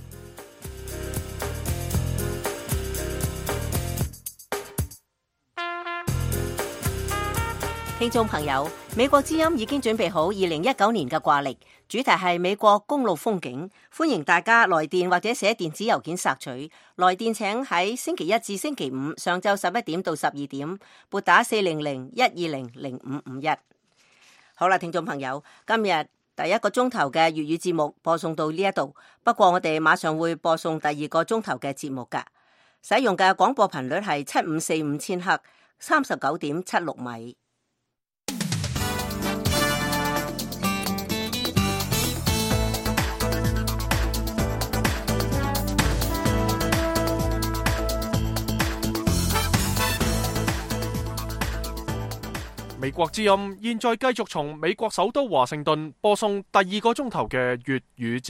聽眾朋友，美國之音已經準備好二零一九年嘅掛曆，主題係美國公路風景，歡迎大家來電或者寫電子郵件索取。來電請喺星期一至星期五上晝十一點到十二點，撥打四零零一二零零五五一。好啦，聽眾朋友，今日第一個鐘頭嘅粵語節目播送到呢一度，不過我哋馬上會播送第二個鐘頭嘅節目㗎。使用嘅廣播頻率係七五四五千赫，三十九點七六米。 美國之音現在繼續從美國首都華盛頓播送第二個鐘頭嘅粵語節目。